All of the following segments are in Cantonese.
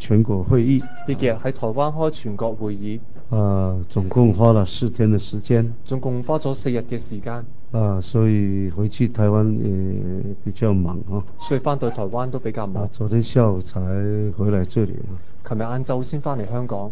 全国会议。 呢幾日喺台灣開全國會議， 總共花了4天的時間。 總共花咗4日嘅時間。 所以回去台灣也比較忙啊。 所以翻到台灣都比較忙。 昨天下午才回來這裡。 琴日晏晝先翻嚟香港。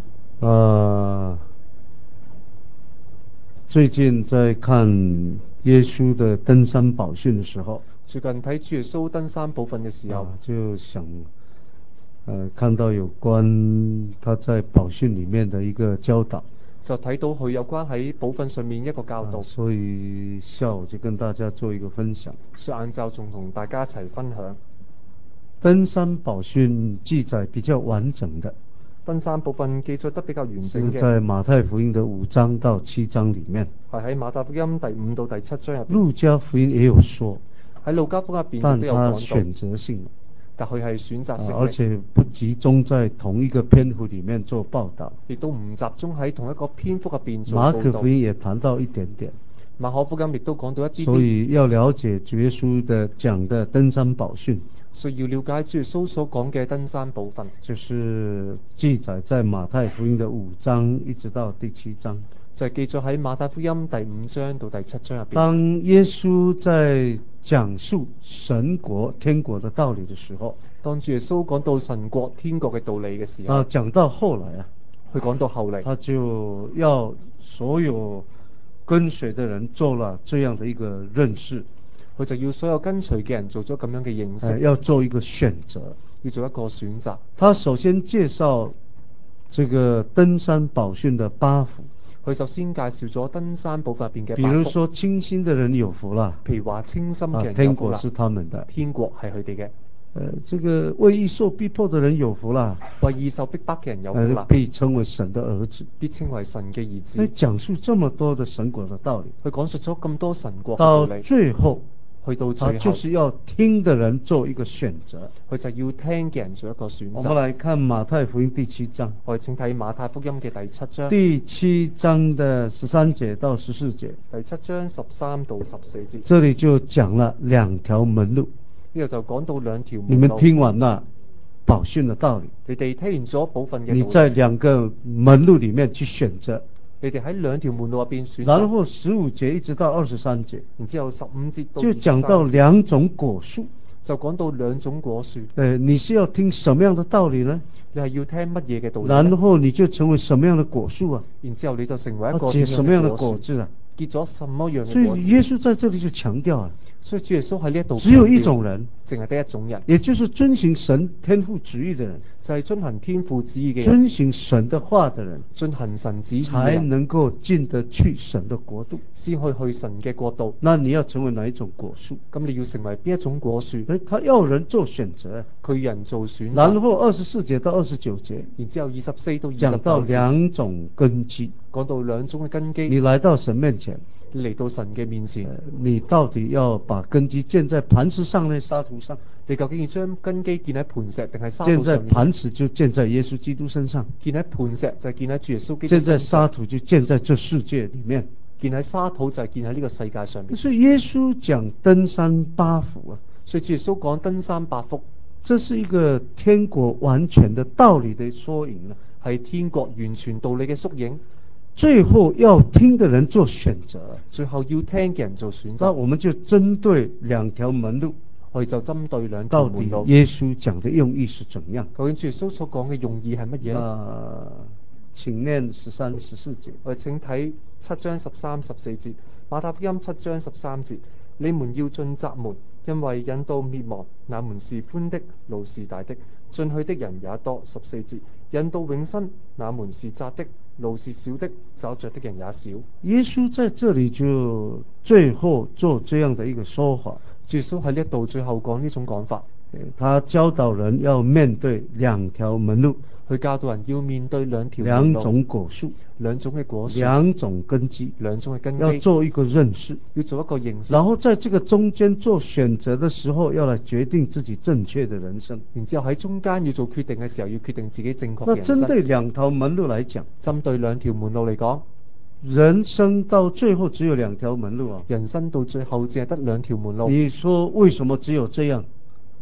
最近在看耶穌的登山寶訓的時候， 最近睇主耶穌登山寶訓嘅時候， 就想看到有關他在寶訓裡面的一個教導， 就睇到佢有關喺寶訓上面一個教導， 所以下午就跟大家做一個分享。 所以晏晝仲同大家一齊分享。 登山寶訓記載比較完整的， 登山寶訓記載得比較完整嘅， 是在馬太福音的5章到7章裡面， 係喺馬太福音第5到第7章入邊。 路加福音也有說， 喺路加福音入邊但都有講到， 它選擇性， 但佢係選擇性， 而且不集中在同一個篇幅裡面做報導， 亦都唔集中喺同一個篇幅入邊做報導。 馬可福音也談到一點點， 馬可福音亦都講到一啲啲。 所以要了解主耶穌的講的登山寶訓， 所以要了解主耶穌所講嘅登山寶訓， 就是記載在馬太福音的5章一直到第7章， 就係記載喺馬太福音第5章到第7章入邊。 當耶穌在講述神國天國的道理的時候， 當主耶穌講到神國天國嘅道理嘅時候， 講到後來佢講到後嚟， 他就要所有跟隨的人做了這樣的一個認識， 佢就要所有跟隨嘅人做咗咁樣嘅認識， 要做一個選擇， 要做一個選擇。 他首先介紹這個登山寶訓的8福。 佢首先介紹咗登山寶訓入邊嘅8福。 比如說清心的人有福啦， 譬如話清心嘅人有福啦， 天國是他們的， 天國係佢哋嘅。 這個為義受逼迫的人有福啦， 為義受逼迫嘅人有福啦， 被稱為神的兒子， 必稱為神嘅兒子。 佢講述這麼多的神國的道理， 佢講述咗咁多神國嘅道理， 到最後， 去到最後， 就是要聽的人做一個選擇， 佢就要聽嘅人做一個選擇。 我們來看馬太福音第7章， 我哋請睇馬太福音嘅第7章， 第7章的13節到14節， 第7章13到14節， 這裡就講了2條門路， 呢度就講到2條門路。 你們聽完了寶訓的道理， 你哋聽完咗寶訓嘅道理， 你在2個門路裡面去選擇， 你哋喺2條門路入邊選擇。 然後15節一直到23節， 然之後15節到23節就講到2種果樹， 就講到2種果樹。 你是要聽什麼樣的道理呢？ 你係要聽乜嘢嘅道理呢？ 然後你就成為什麼樣的果樹啊？ 然之後你就成為一個結什麼樣的果子啊？ 結咗什麼樣嘅果子？ 所以耶穌在這裡就強調啊， 所以主耶穌喺呢一度只有一種人， 淨係得一種人， 也就是遵行神天父旨意的人， 就係遵行天父旨意嘅人， 遵行神的話的人， 遵行神旨意嘅才人， 能夠進得去神的國度， 先去神嘅國度。 那你要成為哪一種果樹？ 咁你要成為邊一種果樹？ 他要人做選擇， 佢人做選擇。 然後24節到29節， 然之後24到29節講到2種根基， 講到2種嘅根基。 你來到神面前， 你嚟到神嘅面前， 你到底要把根基建在磐石上呢，沙土上？ 你究竟要將根基建喺磐石定係沙土上面？ 建在磐石就建在耶穌基督身上， 建喺磐石就係建喺主耶穌基督身上。 建在沙土就建在這世界裡面， 建喺沙土就係建喺呢個世界上面。 所以耶穌講登山8福啊， 所以主耶穌講登山8福， 這是一個天國完全的道理的縮影啊， 係天國完全道理嘅縮影。 最後要聽的人做選擇， 最後要聽嘅人做選擇。 那我們就針對2條門路， 我哋就針對2條門路。 到底耶穌講的用意是怎樣？ 究竟主耶穌所講嘅用意係乜嘢呢？ 請念13、14節。 我哋請睇7章13、14節，馬太福音7章13節，你們要進窄門，因為引到滅亡，那門是寬的，路是大的，進去的人也多。14節，引到永生，那門是窄的，路是小的，找着的人也少。 耶穌在這裡就最後做這樣的一個說法。 耶穌喺呢度最後講呢種講法， 他教導人要面對2條門路， 佢教導人要面對2條門路， 2種果樹 ，2種嘅果樹 ，2種根基 ，2種嘅根基， 要做一個認識， 要做一個認識， 然後在這個中間做選擇的時候，要來決定自己正確的人生。 然之後喺中間要做決定嘅時候，要決定自己正確嘅人生。 那針對2條門路來講， 針對2條門路嚟講， 人生到最後只有2條門路啊！ 人生到最後只係得2條門路。 你說為什麼只有這樣？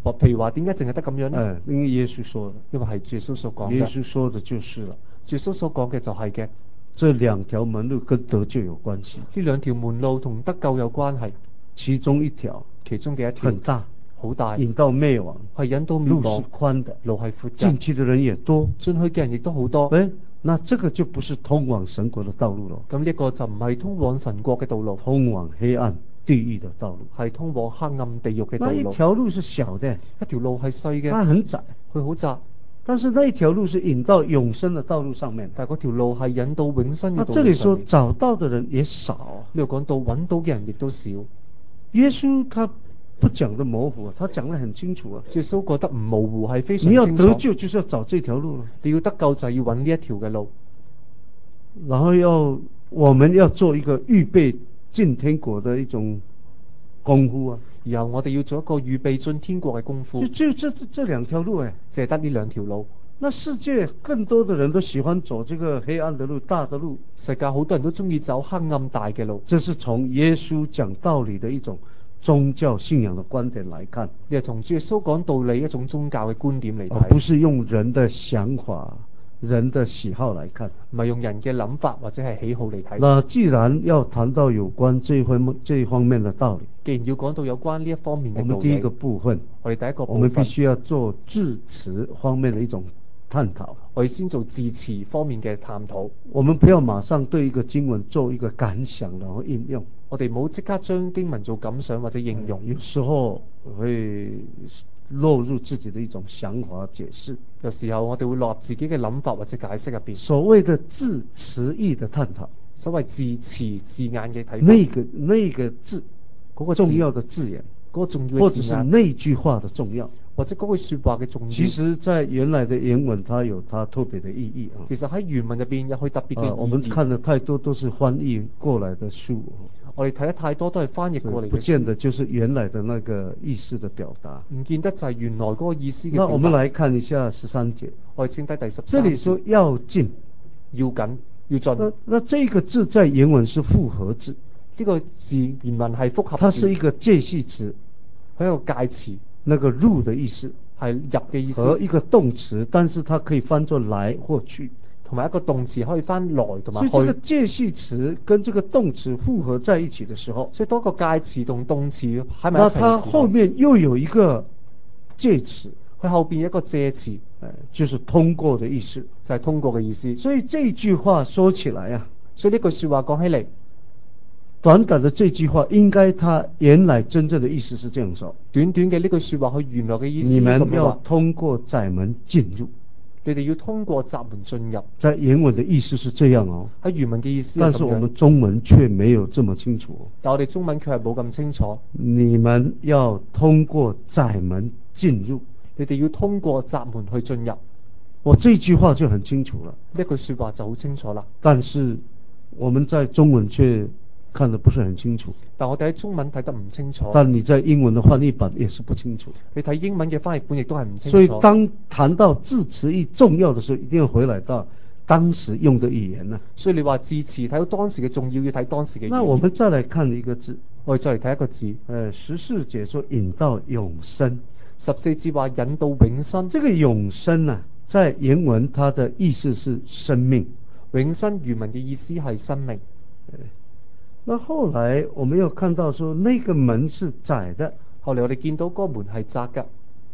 譬如話點解淨係得咁樣呢？ 因為耶穌說的， 因為係主耶穌所講耶嘅， 穌說的就是了。 主耶穌所講嘅就係嘅。 這兩條門路跟得救有關係， 呢兩條門路同得救有關係， 其中一條其中嘅一條很大， 好大， 引到滅亡， 係引到滅路是亡， 寬的， 路係闊進嘅， 去的人也多。 進去嘅人亦都好多。 那這個就不是通往神國的道路了， 咁呢個就唔係通往神國嘅道路， 通往黑暗地獄的道路。 係通往黑暗地獄嘅道那一路。 條路是小的， 一條路係細嘅， 它很窄， 佢好窄， 但是那一條路是引到永生的道路上面。 但係嗰條路係引到永生嘅那道這裏說路上面。 找到的人也少。 呢度講到揾到嘅人亦都少。 耶穌他不講得模糊，他講得很清楚啊。 耶穌覺得唔模糊，係非常你要清楚。 得救就是要找這條路了， 你要得救就係要揾呢一條嘅路， 然後我們要做一個預備進天國的一種功夫啊。 然後我哋要做一個預備進天國嘅功夫。 就這兩條路淨係得呢兩條路。 那世界更多的人都喜歡走這個黑暗的路，大的路。 世界好多人都中意走黑暗大嘅路。 這是從耶穌講道理的一種宗教信仰的觀點來看， 你係從主耶穌講道理一種宗教嘅觀點嚟睇， 不是用人的想法、人的喜好來看， 唔係用人嘅諗法或者係喜好嚟睇。 那既然要談到有關這一方面的道理， 既然要講到有關呢一方面嘅道理， 我們第一個部分， 我哋第一個部分， 我們必須要做字詞方面的一種探討。 我哋先做字詞方面嘅探討。 我們不要馬上對一個經文做一個感想然後應用。 我哋唔好即刻將經文做感想或者應用。 有時候會落入自己的一種想法解釋。 有時候我哋會落入自己嘅諗法或者解釋入邊。 所謂的字詞義的探討， 所謂字詞字眼嘅睇法。 那個字， 嗰個重要的字眼， 嗰個重要或者嘅字眼， 是那句話的重要， 或者嗰句說話嘅重要。 其實在原來的原文它有它特別的意義啊。 其實喺原文入邊有佢特別嘅意義。 我們看的太多都是翻譯過來的書， 我哋睇得太多都係翻譯過嚟嘅書， 不見得就是原來的那個意思的表達。 唔見得就係原來嗰個意思嘅表達。 那我們來看一下13節， 我哋請睇第13節。 這裡說要進， 要緊，要進。 那這個字在原文是複合字， 呢個字原文係複合字， 它是一個介系詞， 係一個介詞， 那個入的意思， 係入嘅意思， 和一個動詞，但是它可以翻作來或去， 同埋一個動詞可以翻來同埋去。 所以這個介系詞跟這個動詞複合在一起的時候， 所以多個介詞同動詞喺埋一齊嘅時候， 那它後面又有一個介詞， 佢後邊有一個介詞， 就是通過的意思， 就係通過嘅意思。 所以這句話說起來啊， 所以呢句說話講起嚟， 短短的這句話，應該它原來真正的意思是這樣說： 短短嘅呢句說話，佢原來嘅意思你們咁樣話， 要通過窄門進入。 你哋要通過窄門進入。 在原文的意思是這樣哦， 喺原文嘅意思係咁樣， 但是我們中文卻沒有這麼清楚。 但我哋中文卻係冇咁清楚。 你們要通過窄門進入， 你哋要通過窄門去進入。 我這句話就很清楚了。 呢句說話就好清楚啦。 但是我們在中文卻看得不是很清楚。 但我哋喺中文睇得唔清楚。 但你在英文的翻譯版也是不清楚。 你睇英文嘅翻譯本亦都係唔清楚。 所以當談到字詞義重要的時候，一定要回來到當時用的語言呢。 所以你話字詞睇到當時嘅重要，要睇當時嘅語言。 那我們再來看一個字， 我哋再嚟睇一個字。 14節說引到永生 ，14節話引到永生。 這個永生啊，在原文它的意思是生命。 永生原文嘅意思係生命。 那後來我們又看到說，那個門是窄的。 後來我哋見到嗰個門係窄嘅。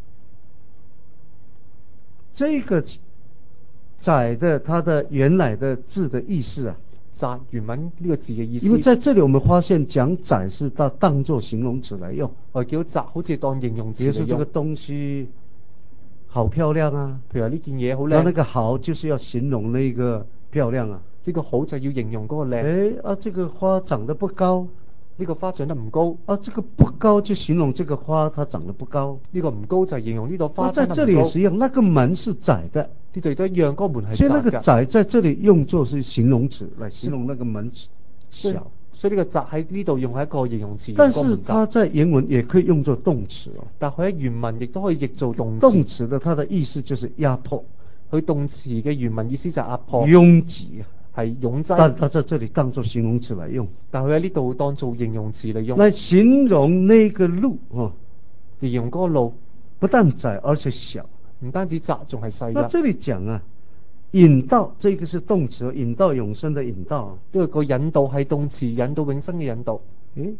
這個窄的，它的原來的字的意思啊， 窄原文呢個字嘅意思。 因為在這裡我們發現講窄是當作形容詞來用。 我哋見到窄好似當形容詞嚟用。 比如說這個東西好漂亮啊， 譬如話呢件嘢好靚。 那個好就是要形容那個漂亮啊。 呢個好就要形容嗰個靚。 這個花長得不高， 呢個花長得唔高。 這個不高就形容這個花它長得不高。 呢個唔高就形容呢朵花長得唔高。 在這裡也是一樣，那個門是窄的。 呢度都一樣，嗰個門係窄嘅。 所以那個窄在這裡用作是形容詞來形容那個門小。 所以呢個窄喺呢度用係一個形容詞。 但是它在原文也可以用作動詞哦。 但佢喺原文亦都可以譯做動詞。 動詞的它的意思就是壓迫。 佢動詞嘅原文意思就係壓迫。 擁擠。 係擁擠， 但它在這裡當作形容詞來用， 但佢喺呢度當做形容詞嚟用， 來形容那個路， 形容嗰個路。 不但窄而且小。 唔單止窄，仲係細㗎。 那這裡講啊，引導，這個是動詞，引導永生的引導。 因為個引導係動詞，引導永生嘅引導。 誒，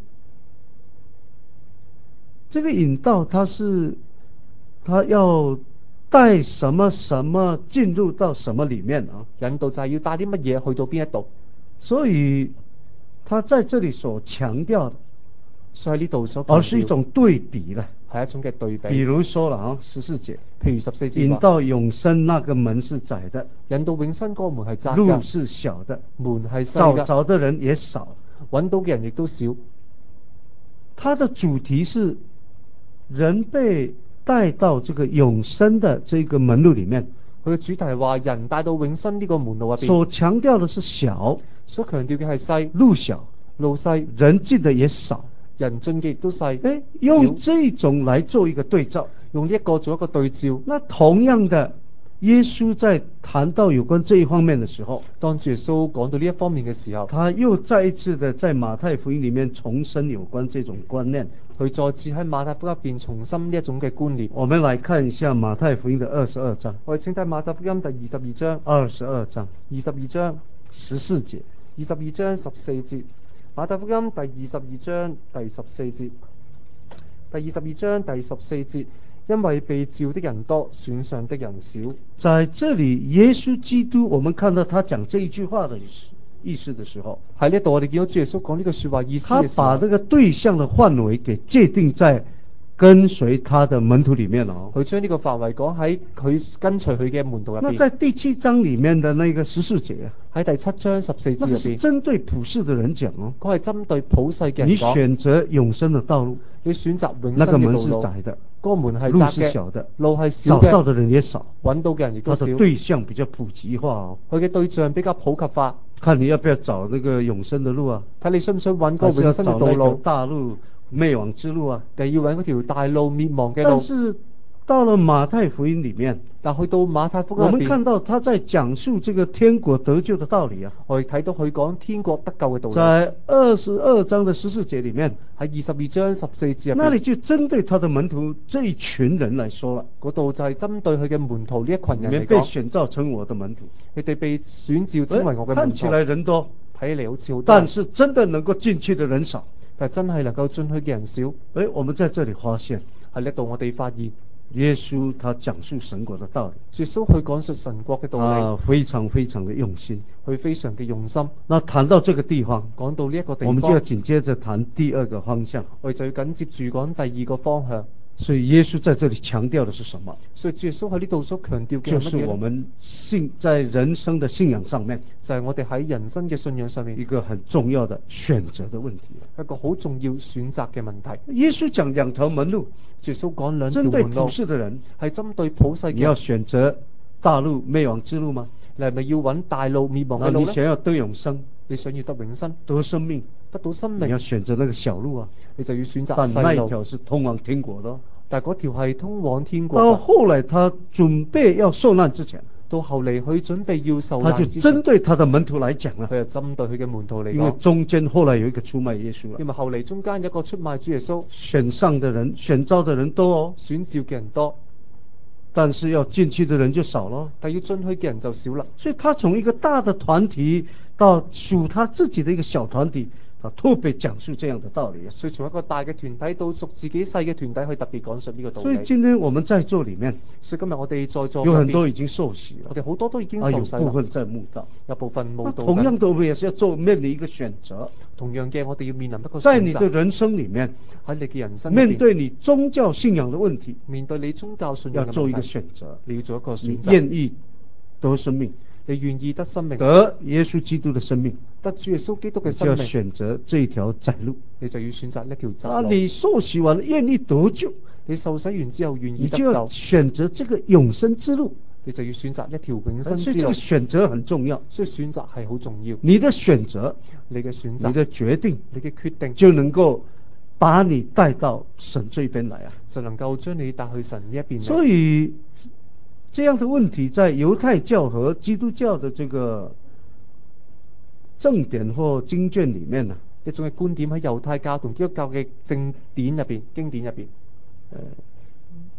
這個引導它要帶什麼什麼進入到什麼裡面啊？ 引導就係要帶啲乜嘢去到邊一度。 所以他在這裡所強調的， 所以呢度所強調， 而是一種對比啦， 係一種嘅對比。 比如說啦，啊14節， 譬如14節， 引到永生那個門是窄的， 引到永生嗰個門係窄嘅， 路是小的， 門係細嘅， 找的人也少， 揾到嘅人亦都少。 它的主題是人被帶到這個永生的這個門路裡面。 佢嘅主題係話人帶到永生呢個門路入邊， 所強調的是小， 所強調嘅係細， 路小， 路細， 人進的也少， 人進嘅亦都細。 用這種來做一個對照， 用呢一個做一個對照。 那同樣的，耶穌在談到有關這一方面的時候， 當主耶穌講到呢一方面嘅時候， 他又再一次的在馬太福音裡面重申有關這種觀念。 佢再次喺馬太福音入邊重申呢一種嘅觀念。 我們來看一下馬太福音的22章。 我哋請睇馬太福音第22章。 22章 22章 14節。 22章14節。馬太福音第22章第14節。第22章第14節，因為被召的人多，選上的人少。 在這裡，耶穌基督，我們看到他講這一句話的意思的時候， 喺呢度我哋見到主耶穌講呢句說話意思嘅時候， 他把這個對象的範圍給界定在跟隨他的門徒裡面哦。 佢將呢個範圍講喺佢跟隨佢嘅門徒入邊。 那在第7章裡面的那個14節， 喺第7章14節入邊， 是針對普世的人講哦。 佢係針對普世嘅人講。 你選擇永生的道路， 你選擇永生嘅那個道路。 門是窄的， 嗰個門係窄嘅， 路是小的， 路係小嘅， 找到的人也少， 揾到嘅人亦都少。 他的對象比較普及化哦。 佢嘅對象比較普及化。 看你要不要找那個永生的路啊？ 睇你想唔想揾個永生嘅道路？ 大路滅亡之路啊？ 定要揾嗰條大路滅亡嘅路？ 但是到了馬太福音裡面， 但去到馬太福音， 我們看到他在講述這個天國得救的道理啊。 我哋睇到佢講天國得救嘅道理。 在22章的14節裡面， 喺22章14節入邊， 那裡就針對他的門徒這一群人來說了。 嗰度就係針對佢嘅門徒呢一群人嚟講， 被選召成我的門徒， 佢哋被選召成為我嘅門徒。 看起來人多， 睇嚟好似好多， 但是真的能夠進去的人少。 但真係能夠進去嘅人少。 我們在這裡發現， 喺呢度我哋發現耶穌他講述神國的道理， 耶穌去講述神國嘅道理， 非常非常的用心， 佢非常嘅用心。 那談到這個地方， 講到呢一個地方， 我們就要緊接着談第二個方向， 我哋就要緊接住講第二個方向。 所以耶穌在這裡強調的是什麼？ 所以主耶穌喺呢度所強調嘅就是我們在人生的信仰上面， 就係我哋喺人生嘅信仰上面一個很重要的選擇的問題， 一個好重要選擇嘅問題。 耶穌講兩條門路， 耶穌講兩條門路， 針對普世的人， 係針對普世嘅人。 你要選擇大路滅亡之路嗎？ 你係咪要揾大路滅亡嘅路呢？ 你想要得永生， 你想要得永生， 得生命， 得到生命， 你要選擇那個小路啊， 你就要選擇細路。 但那一條是通往天國的， 但係嗰條係通往天國。 到後來他準備要受難之前， 到後嚟佢準備要受難之前， 他就針對他的門徒來講啦。 佢就針對佢嘅門徒嚟講， 因為中間後來有一個出賣耶穌啦。 因為後嚟中間有一個出賣主耶穌。 選上的人，選召的人多哦， 選召嘅人多， 但是要進去的人就少咯。 但要進去嘅人就少啦。 所以他從一個大的團體到屬他自己的一個小團體，他特別講述這樣的道理。 所以從一個大嘅團體到屬自己細嘅團體去特別講述呢個道理。 所以今天我們在座裡面， 所以今日我哋在座有很多已經受洗了， 我哋好多都已經受洗啦， 有部分在慕道， 有部分慕道。 同樣的，我們也是要面臨一個選擇。 同樣嘅，我哋要面臨一個選擇。 在你的人生裡面， 喺你嘅人生面對你宗教信仰的問題， 面對你宗教信仰嘅問題， 要做一個選擇。 你要做一個選擇。 你願意得生命， 你願意得生命， 得耶穌基督的生命， 得主耶穌基督嘅生命， 就要選擇這一條窄路。 你就要選擇一條窄路。 你受洗完願意得救， 你受洗完之後願意得救， 你就要選擇這個永生之路。 你就要選擇一條永生之路。 所以這個選擇很重要， 所以選擇係好重要。 你的選擇， 你嘅選擇， 你的決定， 你嘅決定， 就能夠把你帶到神這邊來啊， 就能夠將你帶去神呢一邊。 所以這樣的問題在猶太教和基督教的這個正典或經卷裡面呢， 一種嘅觀點喺猶太教同基督教嘅正典入邊、經典入邊，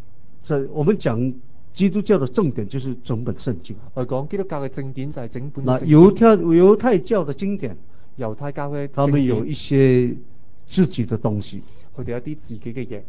這我們講基督教的正典就是整本聖經。 我哋講基督教嘅正典就係整本那聖經。 猶太教的經典， 猶太教嘅他們有正典， 一些自己的東西。 佢哋有啲自己嘅嘢。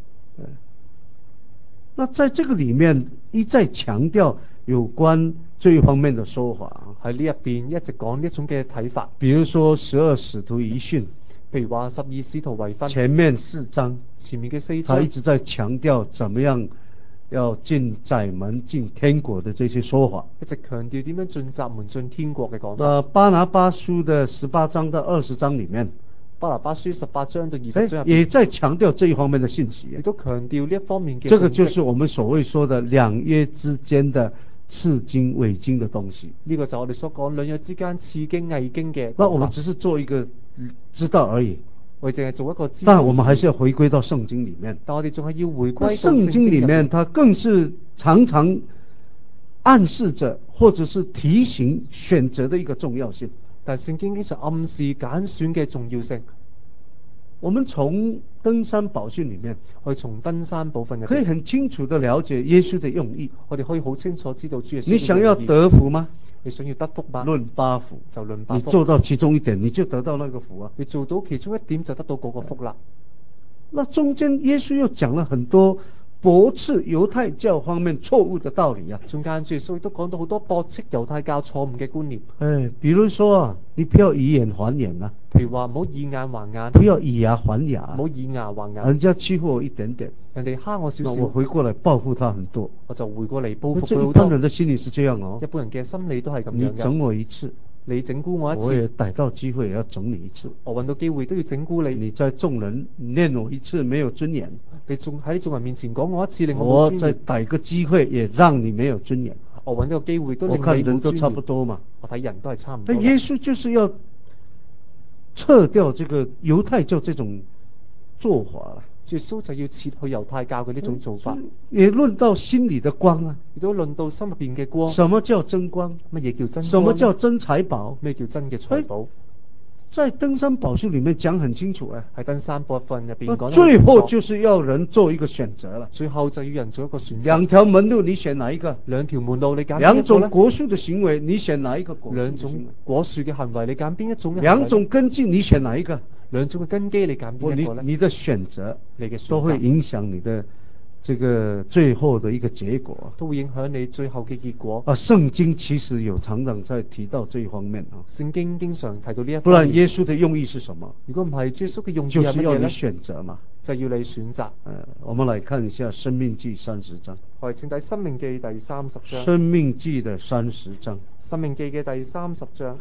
那在這個裡面一再強調有關這一方面的說法， 喺呢入邊一直講呢一種嘅睇法。 比如說12使徒遺訓， 譬如話12使徒遺訓前面4章， 前面嘅4 他章， 一直在強調怎麼樣要進窄門進天國的這些說法。 一直強調點樣進窄門進天國嘅講法。 那巴拿巴書的18章到20章裡面， 巴拿巴書18章到20章入邊也在強調這一方面的信息， 亦都強調呢一方面嘅信息。 這個就是我們所謂說的兩約之間的次經偽經的東西。 呢個就我哋所講兩約之間次經偽經嘅。 那我們只是做一個知道而已， 我哋淨係做一個知道。 但我們還是要回歸到聖經裡面。 但我哋仲係要回歸到聖經裡面，它更是常常暗示着或者是提醒選擇的一個重要性。 但係聖經經常暗示揀選嘅重要性。 我們從登山寶訓裡面， 我哋從登山寶訓入邊可以很清楚地了解耶穌的用意。 我哋可以好清楚知道主耶穌。 你想要得福嗎？ 你想要得福嗎？ 論8福， 就論8福。 你做到其中一點，你就得到那個福啊！ 你做到其中一點就得到嗰個福啦。 那中間耶穌又講了很多駁斥猶太教方面錯誤的道理啊。 中間主耶穌亦都講到好多駁斥猶太教錯誤嘅觀念。 比如說啊，你不要以眼還眼啊。 譬如話唔好以眼還眼， 不要以牙還牙， 唔好以牙還牙。 人家欺負我一點點， 人哋蝦我少少， 我回過來報復他很多， 我就回過嚟報復佢這一好多。 般人的心理是這樣哦。 一般人嘅心理都係咁樣你嘅。 整我一次， 你整蠱我一次， 我也逮到機會也要整你一次。 我揾到機會都要整蠱你。 你在眾人念我一次沒有尊嚴， 你仲喺眾人面前講我一次令我我冇尊嚴。 再逮個機會也讓你沒有尊嚴。 我揾到個機會都令我看人都你冇尊嚴。 差不多嘛。 我睇人都係差唔多。 那耶穌就是要撤掉這個猶太教這種做法了。 耶穌就要撤去猶太教嘅呢種做法。 也論到心裡的光啊。 亦都論到心入邊嘅光。 什麼叫真光？ 乜嘢叫真光？ 什麼叫真財寶？ 咩叫真嘅財寶？ 在登山寶訓裡面講很清楚啊。 喺登山寶訓入邊講。 最後就是要人做一個選擇了。 最後就要人做一個選擇。 兩條門路你選哪一個？ 兩條門路你揀邊一個呢？ 兩種果樹的行為你選哪一個？ 兩種果樹嘅行為你揀邊一種？ 兩種根基你選哪一個？ 兩種嘅根基你揀邊一個呢？ 你的選擇， 你嘅選擇都會影響你的這個最後的一個結果， 都會影響你最後嘅結果。 聖經其實有常常在提到這一方面啊。 聖經經常提到呢一方面。 不然耶穌的用意是什麼？ 如果唔係，耶穌嘅用意就是要你係乜嘢呢？ 選擇嘛， 就要你選擇。 我們來看一下《申命記》30章。 我哋請睇《申命記》第30章。 《申命記》的30章。《 申命記》嘅第30章。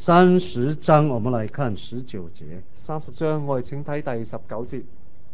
30章，我們來看19節。 30章，我哋請睇第19節。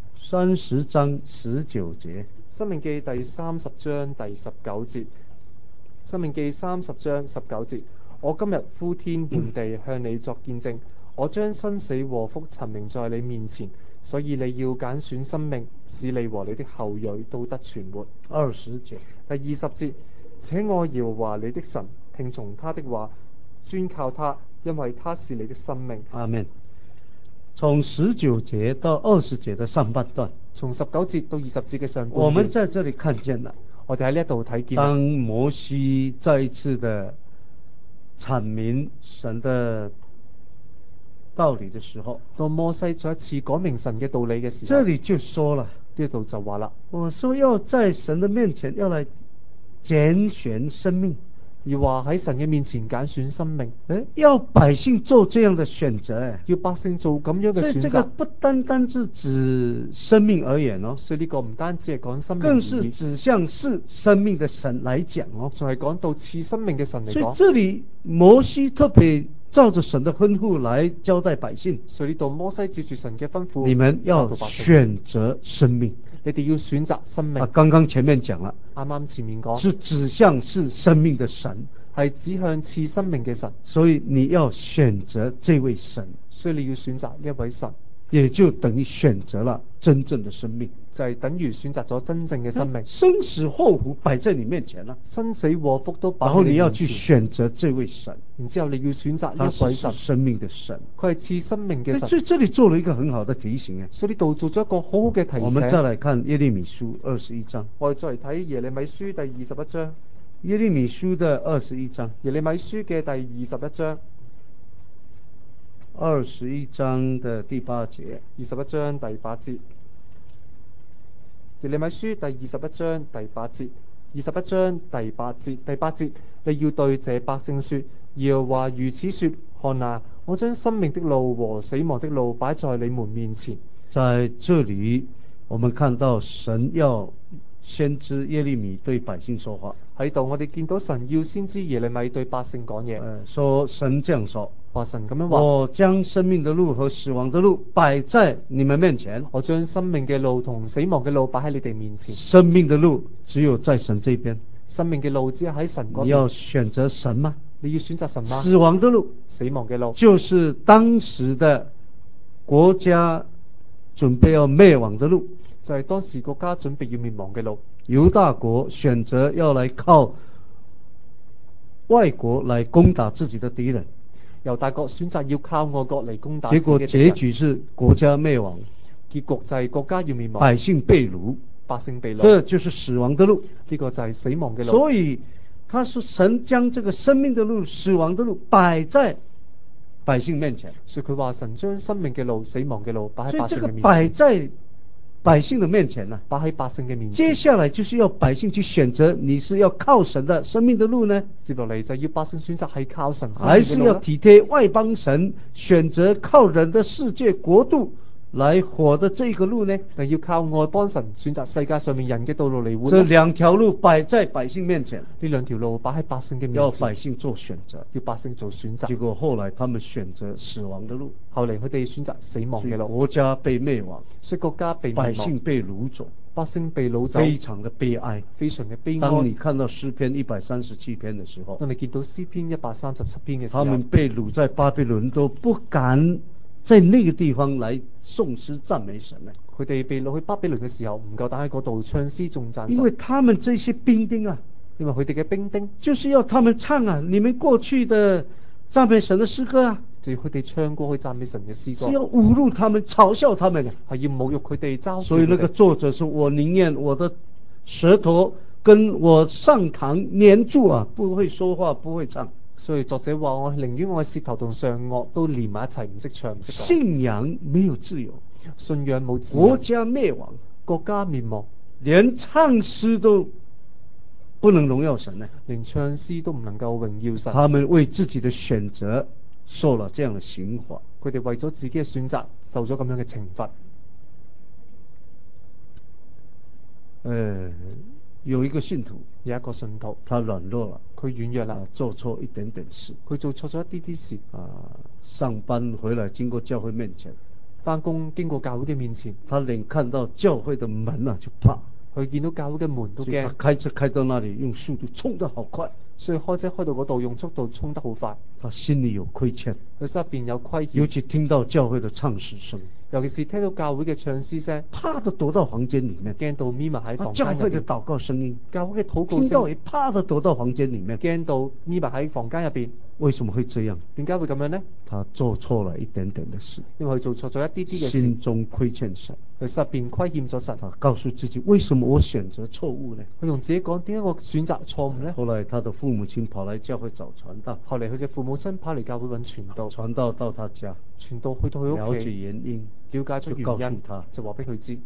30章19節。 申命記第30章第19節。申命記30章19節。我今日呼天喚地向你作見證，我將生死禍福陳明在你面前，所以你要揀選生命，使你和你的後裔都得存活。 20節。 第20節，且愛耶和華你的神，聽從他的話，專靠他，因為他是你的生命。 阿們。從19節到20節的上半段， 從19節到20節嘅上半段， 我們在這裡看見了， 我哋喺呢一度睇見， 當摩西再一次的闡明神的道理的時候， 當摩西再一次講明神嘅道理嘅時候， 這裡就說了， 呢一度就話啦， 我說要在神的面前要來揀選生命， 要話喺神嘅面前揀選生命， 要百姓做這樣的選擇， 要百姓做咁樣嘅選擇。 所以這個不單單是指生命而言哦， 所以呢個唔單止係講生命， 更是指向是生命的神來講哦， 仲係講到賜生命嘅神嚟講。 所以這裡摩西特別照着神的吩咐來交代百姓， 所以呢度摩西照住神嘅吩咐， 你們要選擇生命， 你哋要選擇生命。 剛剛前面講了， 啱啱前面講是指向是生命的神， 係指向賜生命嘅神， 所以你要選擇這位神， 所以你要選擇呢一位神。 也就等於選擇了真正的生命， 就係等於選擇咗真正嘅生命。 生死禍福擺在你面前了， 生死禍福都擺然後喺你面你要去前， 選擇這位神， 然之後你要選擇呢他一位神， 是生命的神。 佢係賜生命嘅神。 所以這裡做了一個很好的提醒啊。 所以呢度做咗一個好好嘅提醒。 我們再來看耶利米書21章， 我哋再嚟睇耶利米書第21章。 耶利米書的21章， 耶利米書嘅第21章 21章的第8節 ，21章第8節。耶利米書第21章第8節，21章第八節，你要對這百姓說，耶和華如此說：看哪，我將生命的路和死亡的路擺在你們面前。 在這裡我們看到神要先知耶利米對百姓說話， 喺度我哋見到神要先知耶利米對百姓講嘢， 說神這樣說， 話神咁樣話： 我將生命的路和死亡的路擺在你們面前。 我將生命嘅路同死亡嘅路擺喺你哋面前。 生命的路只有在神這邊， 生命嘅路只係喺神嗰邊。 你要選擇神嗎？ 你要選擇神嗎？ 死亡的路， 死亡嘅路就是當時的國家準備要滅亡的路， 就係當時國家準備要滅亡嘅路。 猶大國選擇要來靠外國來攻打自己的敵人， 猶大國選擇要靠外國嚟攻打結果自己嘅敵人， 結局是國家滅亡， 結局就係國家要滅亡， 百姓被擄， 百姓被擄， 這就是死亡的路。 呢個就係死亡嘅路。 所以他說神將這個生命的路、死亡的路擺在百姓面前， 所以佢話神將生命嘅路、死亡嘅路擺喺所以這個百姓嘅面前， 擺在百姓的面前呢， 擺喺百姓嘅面前。 接下來就是要百姓去選擇，你是要靠神的生命的路呢， 接落嚟就要百姓選擇係靠神生命還是要嘅路呢， 體貼外邦神，選擇靠人的世界國度來活的這個路呢？ 定要靠外邦神選擇世界上面人嘅道路嚟活這呢？ 兩條路擺在百姓面前， 呢兩條路擺喺百姓嘅要面前， 百姓做選擇。 要百姓做選擇。 結果後來他們選擇死亡的路， 後嚟佢哋選擇死亡嘅路， 國家被滅亡， 所以國家被滅亡， 百姓被擄走， 百姓被擄走， 非常的悲哀。 非常嘅悲當你哀。 看到詩篇137篇的時候， 當你見到詩篇137篇嘅時候， 他們被擄在巴比倫都不敢在那個地方來頌詩讚美神呢， 佢哋被擄去巴比倫嘅時候，唔夠膽喺嗰度唱詩頌讚因為神， 他們這些兵丁啊， 因為佢哋嘅兵丁就是要他們唱啊，你們過去的讚美神的詩歌啊， 就要佢哋唱過去讚美神嘅詩歌， 是要侮辱他們、嘲笑他們的。 係要侮辱佢哋、嘲笑所以那個佢哋。 作者說，我寧願我的舌頭跟我上膛黏住啊，不會說話，不會唱。 所以作者話：我寧願我嘅舌頭同上顎都連埋一齊，唔識唱唔識講。 信仰沒有自由， 信仰冇自由， 國家滅亡， 國家滅亡， 連唱詩都不能榮耀神呢。 連唱詩都唔能夠榮耀神。 他們為自己的選擇受了這樣的刑罰。 佢哋為咗自己嘅選擇受咗咁樣嘅懲罰。 有一個信徒， 有一個信徒， 他軟弱了， 佢軟弱啦， 做錯一點點事， 佢做錯咗一啲啲事。 上班回來經過教會面前， 翻工經過教會嘅面前， 他連看到教會的門啊就怕， 佢見到教會嘅門都所以他驚， 開車開到那裡，用速度衝得好快， 所以開車開到嗰度，用速度衝得好快。 他心裡有虧欠， 佢心入邊有虧欠， 尤其聽到教會的唱詩聲， 尤其是聽到教會嘅唱詩聲， 啪地躲到房間裡面， 驚到咪埋喺房教間入邊。 會的禱告聲音， 教會嘅禱告聽到聲， 也啪地躲到房間裡面。 驚到咪埋喺房間入邊。 為什麼會這樣？ 點解會咁樣呢？ 他做錯了一點點的事， 因為佢做錯咗一啲啲嘅事， 心中虧欠神， 佢心入邊虧欠咗神。 他告訴自己，為什麼我選擇錯誤呢？ 佢同自己講：點解我選擇錯誤呢？ 後來他的父母親跑來教會找傳道， 後嚟佢嘅父母親跑嚟教會揾傳道， 傳道到他家， 傳道去到佢了解屋企， 原因， 了解咗就告訴原因， 他， 就話俾佢知：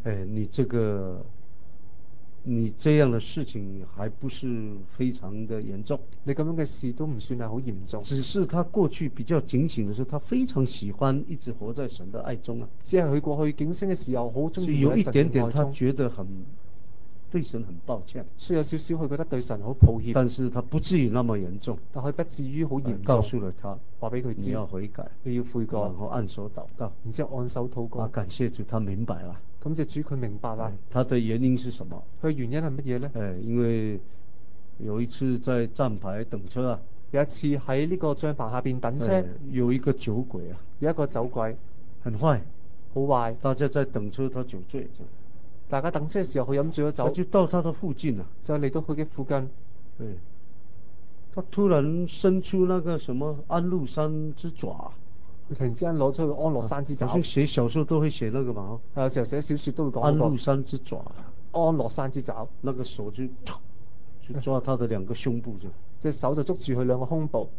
你這樣的事情還不是非常的嚴重， 你咁樣嘅事都唔算係好嚴重， 只是他過去比較警醒的時候，他非常喜歡一直活在神的愛中啊， 只係佢過去警醒嘅時候好中意有一點點他他覺得對神很抱歉， 所以有少少佢覺得對神好抱歉， 但是他不至於那麼嚴重， 但佢不至於好嚴告重。 訴了他， 話俾佢你知要悔改， 你要悔改， 然後按手禱告， 然之後按手禱告。 感謝主，他明白了。 咁就主佢明白啦。 他的原因是什麼？ 佢原因係乜嘢呢？ 因為有一次在站牌等車啊， 有一次喺呢個帳棚下邊等車， 有一個酒鬼啊， 有一個酒鬼， 很壞， 好壞。 大家在等車，他酒醉， 大家等車嘅時候，佢飲醉咗他酒， 就到他的附近了。 就嚟到佢嘅附近。 对，他突然伸出那个什麼安禄山之爪， 佢突然之間攞出個安樂山之爪。 好像寫小說都會寫那個嘛， 有時候寫小説都會講安禄嗰個山之爪， 安樂山之爪。 那個手就抓他的兩個胸部隻手就捉住佢兩個胸部，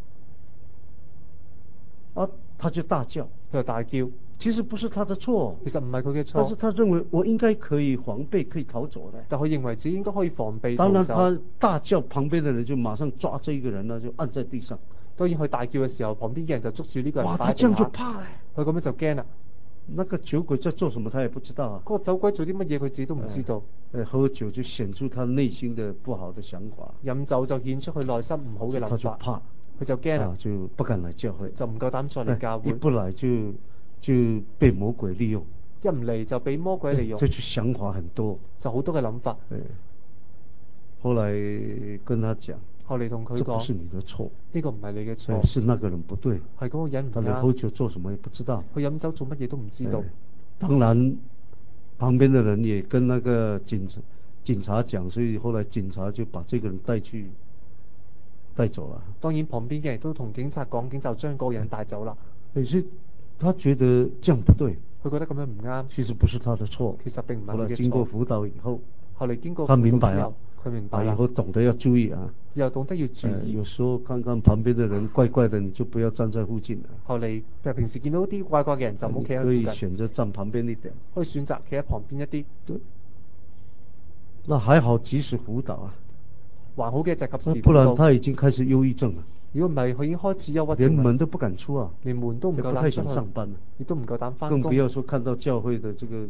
他就大叫， 佢就大叫。 其實不是他的錯， 其實唔係佢嘅錯， 但是他認為我應該可以防備，可以逃走的。 但佢認為自己應該可以防備當然， 逃走。 他大叫，旁邊的人就馬上抓這一個人呢，就按在地上。 當然佢大叫嘅時候，旁邊嘅人就捉住呢個人哇， 擺他這樣就喺地下。 怕了， 佢咁樣就驚啦。 那個酒鬼在做什麼，他也不知道啊。 嗰個酒鬼做啲乜嘢，佢自己都唔知道。 喝酒就顯出他內心的不好的想法， 飲酒就顯出佢內心唔好嘅諗他就法， 怕， 佢就驚啦， 就不敢來教會， 就唔夠膽再嚟教會。 一不來就被魔鬼利用， 一唔嚟就俾魔鬼利用， 這就想法很多， 就好多嘅諗法。 後來跟他講， 後嚟同佢講， 這不是你的錯， 呢個唔係你嘅錯， 是那個人不對， 係嗰個人唔他嚟喝啱， 酒做什麼也不知道， 佢飲酒做乜嘢都唔知道。 當然旁邊的人也跟那個警察講，所以後來警察就把這個人帶走了。 當然旁邊嘅人都同警察講，警察將嗰個人帶走啦。 所以他覺得這樣不對， 佢覺得咁樣唔啱， 其實不是他的錯， 其實並唔係後來佢嘅錯。 經過輔導以後， 後嚟經過他明輔導之後白了， 佢明白啦， 以後懂得要注意啊。 又懂得要注意。 有時候看看旁邊的人怪怪的，你就不要站在附近了。 後嚟譬如平時見到啲怪怪嘅人就唔好企喺可以附近， 選擇站旁邊一點。 可以選擇企喺旁邊一啲。 對，那還好及時輔導啊， 還好嘅就係及時不然輔導。 他已經開始憂鬱症了， 如果唔係，佢已經開始憂鬱連症啦， 門都不敢出啊， 連門都唔夠也不太想膽出去， 上班了， 亦都唔夠膽返工， 更不要說看到教會的這個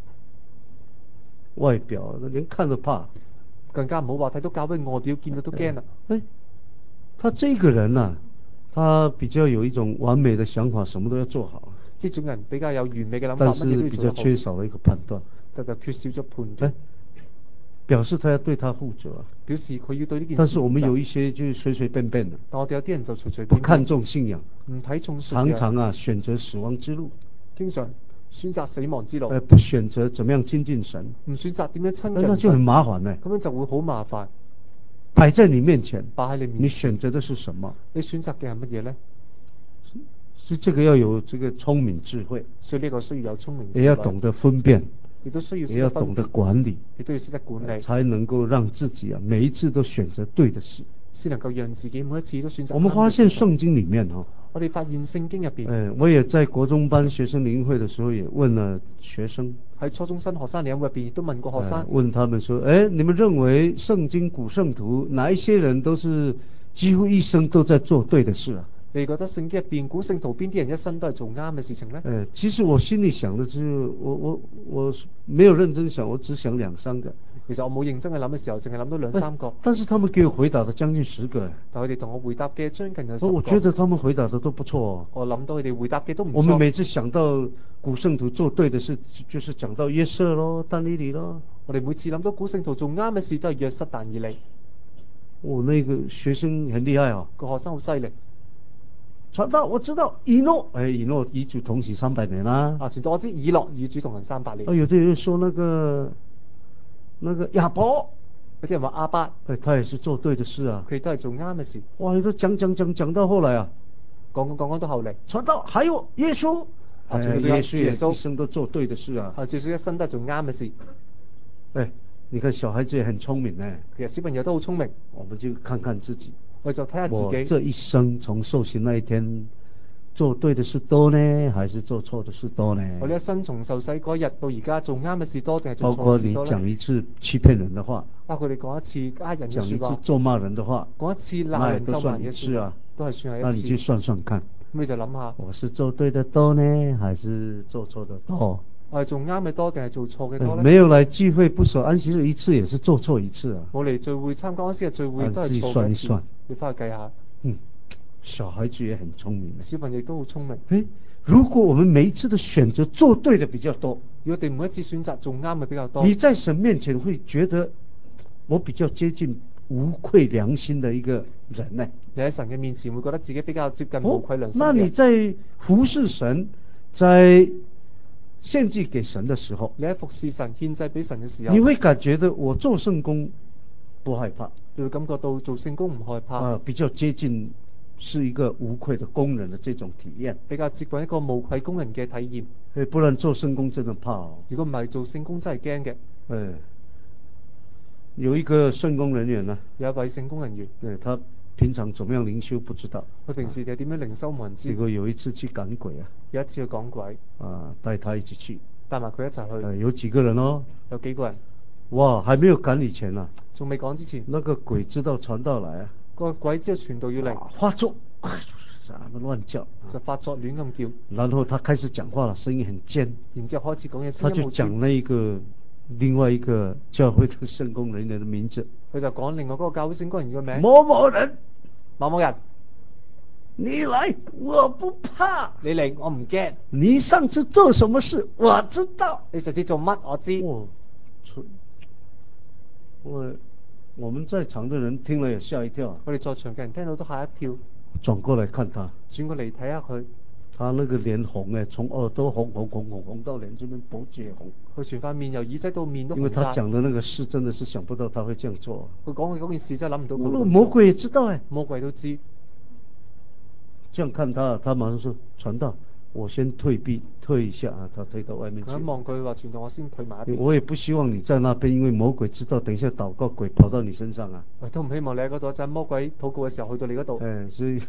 外表，連看都怕。 更加唔好話睇到教會外表見到都驚啦。 他這個人啊，他比較有一種完美的想法，什麼都要做好。 呢種人比較有完美嘅諗法， 但乜嘢都是比較要做得好， 缺少了一個判斷， 但就缺少咗判斷， 表示他要對他負責。 表示佢要對呢件事負責。 但是我們有一些就隨隨便便的， 但我哋有啲人就隨隨便便， 不看重信仰， 唔睇重信仰， 常常啊選擇死亡之路， 經常選擇死亡之路， 不選擇怎麼樣親近神， 唔選擇點樣親近那就很神， 麻煩呢。 咁樣就會好麻煩。 擺在你面前， 擺喺你面前， 你選擇的是什麼？ 你選擇嘅係乜嘢呢？ 是這個要有這個聰明智慧， 所以呢個需要有聰明智慧， 也要懂得分辨， 亦都需要也要懂得管理， 亦都要識得管理， 才能夠讓自己啊每一次都選擇對的事。 先能夠讓自己每一次都選擇。 我們發現聖經裡面我哋發現聖經入邊， 我也在國中班學生靈會的時候也問了學生， 喺初中生學生靈會入邊亦都問過學生， 問他們說，你們認為聖經古聖徒哪一些人都是幾乎一生都在做對的事啊？ 你覺得聖經入邊古聖徒邊啲人一生都係做啱嘅事情呢？ 其實我心裡想的就是我沒有認真想，我只想兩三個。 其實我冇認真去諗嘅時候，淨係諗到兩三個。 但是他們給我回答的將近10個。 但佢哋同我回答嘅將近有10個。 我覺得他們回答的都不錯。 我諗到佢哋回答嘅都唔錯。 我們每次想到古聖徒做對的事，就是講到約瑟咯、但以理咯。 我哋每次諗到古聖徒做啱嘅事，都係約瑟但以理。 那個學生很厲害啊， 個學生好犀利。 傳道我知道以諾，以諾與主同行300年啦。 傳道我知以諾與主同行300年。 有啲人說那個亞伯， 有啲人話亞伯， 他也是做對的事啊。 佢都係做啱嘅事。 哇，都講到後來啊， 講到後嚟， 傳道還有耶穌，耶穌一生都做對的事啊。 耶穌一生都係做啱嘅事。 你看小孩子也很聰明呢。 其實小朋友都好聰明。 我們就看看自己， 我就睇下自己。 我這一生從受洗那一天，做對的事多呢，還是做錯的事多呢？ 我呢一生從受洗嗰日到而家，做啱嘅事多定係做錯嘅事多呢？ 包括你講一次欺騙人的話， 包括你講一次呃人嘅說話， 講一次咒罵人的話， 講一次鬧人咒罵人嘅說話，都係算係一次。 那你就算算看， 咁你就諗下， 我是做對的多呢，還是做錯的多？ 我係做啱嘅多定係做錯嘅多呢？ 沒有來聚會不守安息日一次，也是做錯一次啊！ 我嚟聚會參加安息日聚會都係錯一次。自己算一算，你翻去計下。 小孩子也很聰明， 小朋友都好聰明。 如果我們每一次的選擇做對的比較多， 如果我哋每一次選擇做啱嘅比較多， 你在神面前會覺得我比較接近無愧良心的一個人呢？ 你喺神嘅面前會覺得自己比較接近無愧良心嘅人。 那你在服侍神，在獻祭給神的時候， 你喺服侍神獻祭俾神嘅時候， 你會感覺到我做聖工不害怕， 你會感覺到做聖工唔害怕， 比較接近是一個無愧的工人的這種體驗， 比較接近一個無愧工人嘅體驗。 不然做聖工真的怕哦。 如果唔係做聖工真係驚嘅。 有一個聖工人員呢， 有一位聖工人員， 他平常怎麼樣靈修不知道， 佢平時就點樣靈修冇人知。 結果有一次去趕鬼啊， 有一次去趕鬼， 帶他一起去， 帶埋佢一齊去。 有幾個人哦， 有幾個人， 哇，還沒有趕以前啊， 仲未趕之前， 那個鬼知道傳道來啊， 個鬼知道傳道要嚟， 發作，亂叫， 就發作亂咁叫， 然後他開始講話了，聲音很尖， 然之後開始講嘢， 他就講那一個另外一個教會的聖工人員的名字， 佢就講另外嗰個教會聖工人員嘅名， 某某人， 某某人， 你來我不怕， 你嚟我唔驚， 你上次做什麼事我知道， 你上次做乜我知。 我們在場的人聽了也嚇一跳， 我哋在場嘅人聽到都嚇一跳， 轉過來看他， 轉過嚟睇下佢， 他那個臉紅誒，從耳朵紅到臉這邊脖子也紅， 佢全塊面由耳仔到面都紅晒。 因為他講的那個事真的是想不到他會這樣做， 佢講嘅嗰件事真係諗唔到佢會做。 魔鬼也知道誒， 魔鬼都知。 這樣看他，他馬上說傳道，我先退一下啊，他退到外面去。 佢一望佢話傳道，我先退埋一邊。 我也不希望你在那邊，因為魔鬼知道，等一下禱告鬼跑到你身上啊。 我都唔希望你喺嗰度，就係魔鬼禱告嘅時候去到你嗰度。 所以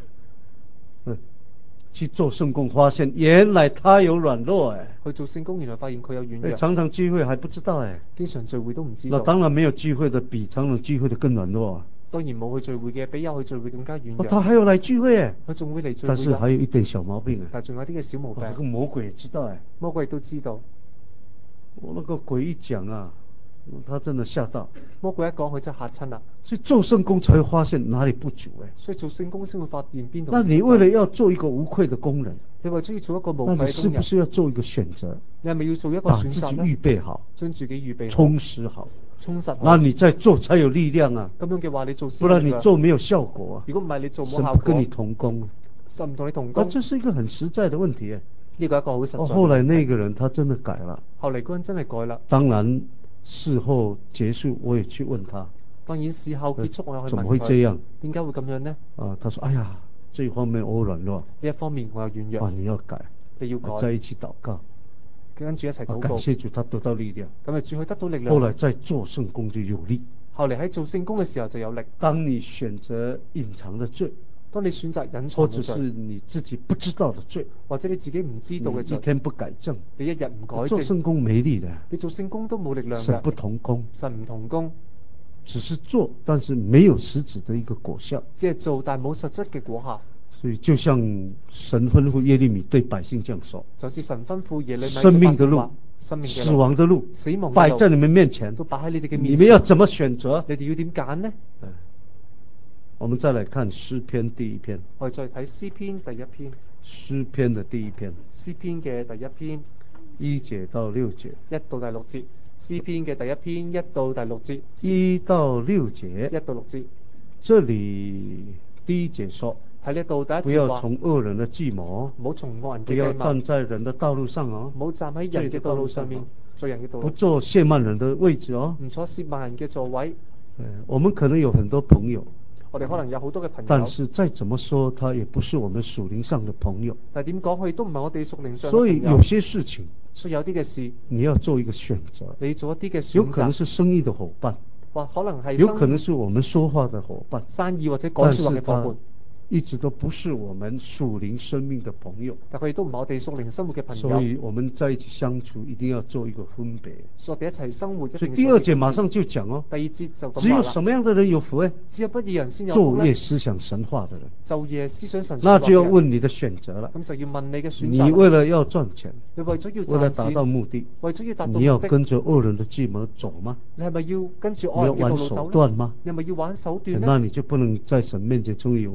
去做聖工，發現原來他有軟弱誒。 去做聖工，原來發現佢有軟弱。 常常聚會還不知道誒。 經常聚會都唔知道。 那當然沒有聚會的比常常聚會的更軟弱。 當然冇去聚會嘅，比有去聚會更加軟弱。 他還要來聚會誒。 佢仲會嚟聚會。 但是還有一點小毛病誒。 但係仲有啲嘅小毛病。 這個魔鬼也知道誒。 魔鬼亦都知道。 我那個鬼一講啊，他真的嚇到。 魔鬼一講，佢真係嚇親啦。 所以做聖工才會發現哪裡不足誒。 所以做聖工先會發現邊度。 那你為了要做一個無愧的工人， 你為咗要做一個無愧嘅工人， 那你是不是要做一個選擇？ 你係咪要做一個選擇呢？ 把自己預備好， 將自己預備好， 充實好， 充實好。 那你再做才有力量啊！ 咁樣嘅話，你做不然你做沒有效果啊！ 如果唔係你做冇效果， 神不跟你同工， 神唔同你同工。 這是一個很實在的問題。 呢個係一個好實在的問題。 後來那個人他真的改了。 後嚟嗰人真係改啦。 當然事後結束，我也去問他。 當然事後結束，我又去問佢。 怎麼會這樣？ 點解會咁樣呢？ 他說：哎呀，這方面我軟弱。 呢一方面我有軟弱。 你要改， 你要改。 在一起禱告， 跟住一齊禱告。 感謝主，他得到力量。 咁主佢得到力量。 後來在做聖工就有力。 後嚟喺做聖工嘅時候就有力。 當你選擇隱藏的罪， 當你選擇隱藏嘅罪， 或者是你自己不知道的罪， 或者你自己唔知道嘅罪， 一天不改正， 你一日唔改正， 做聖工沒力的。 你做聖工都冇力量嘅。 神不同工， 神唔同工， 只是做，但是沒有實質的一個果效。 只係做，但冇實質嘅果效。 所以就像神吩咐耶利米對百姓這樣說： 就是神吩咐耶利米生命的路、 死亡的路、 死亡擺在你們面前， 都擺喺你哋嘅面前。 你們要怎麼選擇？ 你哋要點揀呢？ 我們再來看詩篇第一篇。 我哋再睇詩篇第一篇。 詩篇的第一篇。 詩篇嘅第一篇 1節到6節。 1到第6節。詩篇嘅第一篇1到第6節。 1到6節。 1到6節。 這裏第一節說。 喺呢度第一節話， 不要從惡人的計謀， 唔好從惡人嘅計謀， 不要站在人的道路上哦， 唔好站喺人嘅道路上面，做人嘅道路， 不坐褻慢人的位置哦， 唔坐褻慢人嘅座位。 我們可能有很多朋友， 我哋可能有好多嘅朋友， 但是再怎麼說，他也不是我們屬靈上的朋友。 但係點講，佢都唔係我哋屬靈上嘅朋友。 所以有些事情， 所以有啲嘅事， 你要做一個選擇， 你做一啲嘅選擇， 有可能是生意的夥伴， 或可能係有可能是我們說話的夥伴， 生意或者講說話嘅夥伴。 一直都不是我們屬靈生命的朋友， 但佢哋都唔係我哋屬靈生活嘅朋友， 所以我們在一起相處一定要做一個分別。 所以我哋一齊生活， 所以第2節馬上就講哦， 第2節就咁話啦， 只有什麼樣的人有福呢？ 只有不義人先有福呢？ 晝夜思想神話的人， 晝夜思想神話， 那就要問你的選擇了。 咁就要問你嘅選擇。 你為了要賺錢， 你為咗要賺錢， 為了達到目的， 為咗要達到目的， 你要跟着惡人的計謀走嗎？ 你係咪要跟住惡人嘅道路走呢？ 你要玩手段嗎？ 你係咪要玩手段呢？ 那你就不能在神面前成為有福的人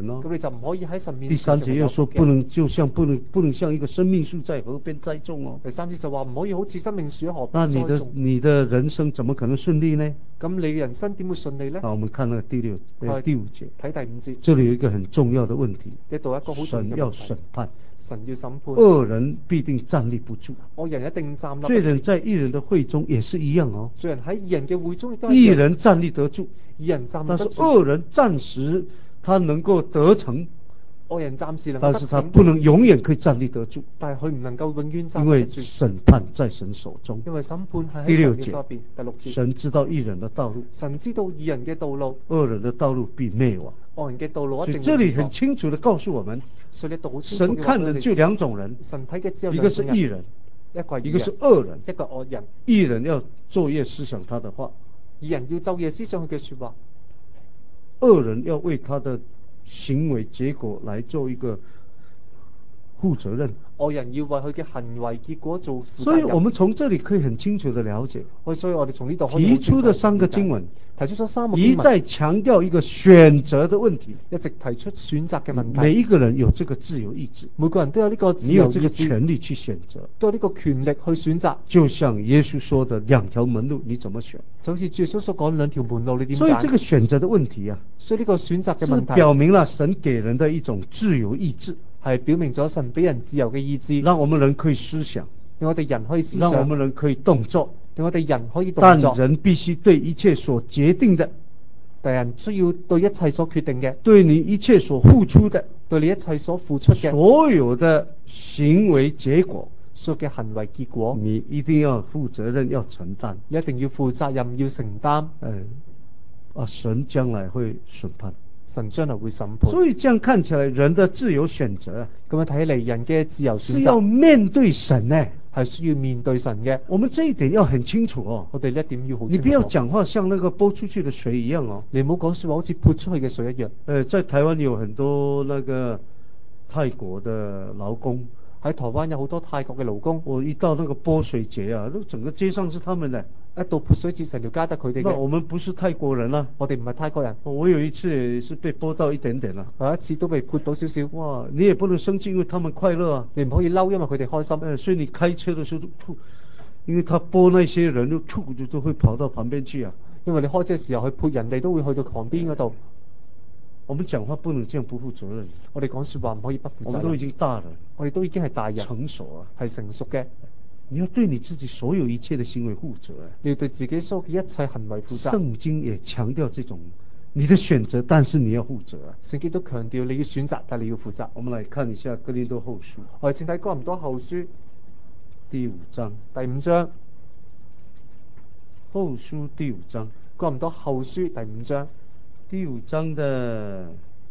人哦。 咁你就唔可以喺神面第三前成為有節又說福嘅。 不能像一個生命樹在河邊栽種哦。 第三節就話唔可以好似生命樹喺河那邊栽種。 你的人生怎麼可能順利呢？ 咁你嘅人生點會順利呢？ 好，我們看那個第五節， 睇第5節， 這裡有一個很重要的問題， 呢度一個好重神要要嘅問題， 審判， 神要審判， 惡人必定站立不住， 惡人一定站立不住。 罪人在義人的會中也是一樣哦， 罪人喺義人嘅會中亦都係一樣， 義人站立得住， 義人站立但是得住， 惡人暫時他能夠得逞， 惡人暫時能夠但是他得逞， 不能永遠可以站立得住， 但係佢唔能夠永遠站因為立得住， 審判在神手中。 因為審判係第六喺神嘅手入邊。第6節， 神知道義人的道路， 神知道義人嘅道路， 惡人的道路必滅亡。 惡人嘅道路所以一定這裡很會滅亡。 清楚地告訴我們， 所以呢度好清楚神嘅話看人就俾我哋知， 兩種人， 神睇嘅只有一個兩種人， 是義人， 一個係義一個是人， 惡人。 一個係惡人。 義人要晝夜思想他的話， 義人要晝夜思想佢嘅說話， 惡人要為他的行為結果來做一個負責任。 惡人要為佢嘅行為結果做負責所以任。 我們從這裡可以很清楚地了解， 所以我哋從呢度可以提出的三個經文， 提出咗3個一經文， 再強調一個選擇的問題。 一直提出選擇嘅問題。 每一個人有這個自由意志， 每個人都有呢個自你有這個由意志， 權利去選擇。 都有呢個權力去選擇。 就像耶穌說的兩條門路，你怎麼選？ 就好似主耶穌所講兩條門路，你點揀？ 所以這個選擇的問題啊， 所以呢個選擇嘅是問題表明了神給人的一種自由意志， 係表明咗神俾人自由嘅意志， 讓我們人可以思想， 令我哋人可以思想， 讓我們人可以動作， 令我哋人可以動但作。 人必須對一切所決定的， 但人需要對一切所決定嘅， 對你一切所付出的， 對你一切所付出嘅所有的行為結果， 所有嘅行為結果， 你一定要負責任，要承擔。 你一定要負責任，要承擔。 神將來會審判， 神將來會審判。 所以這樣看起來，人的自由選擇咁樣睇起嚟，人嘅自由選是要擇面對神呢， 係需要面對神嘅。 我們這一點要很清楚哦。 我哋呢一點要好你清楚。 不要講話像那個潑出去的水一樣哦。 你唔好講說話好似潑出去嘅水一樣。 在台灣有很多那個泰國的勞工， 喺台灣有好多泰國嘅勞工， 我一到那個潑水節啊，都整個街上是他們的。 一到潑水節成條街得佢哋嘅。 那我們不是泰國人啦， 我哋唔係泰國人。 我有一次也是被潑到一點點啦。 有一次都被潑到少少。 哇，你也不能生氣，因為他們快樂啊。 你唔可以嬲，因為佢哋開心。 所以你開車的時候就吐，因為他潑那些人就吐就都會跑到旁邊去啊。 因為你開車嘅時候去潑人哋，都會去到旁邊嗰度。 我們講話不能這樣不負責任。 我哋講說話唔可以不負責任。 我們都已經大人， 我哋都已經係大人， 成熟啊， 係成熟嘅。 你要對你自己所有一切的行為負責。 你要對自己所有嘅一切行為負責。 聖經也強調這種你的選擇，但是你要負責。 聖經都強調你要選擇，但你要負責。 我們來看一下哥林多後書。 我哋請睇哥林多後書第5章。 第5章。 後書第5章。 哥林多後書第5章。 第5章的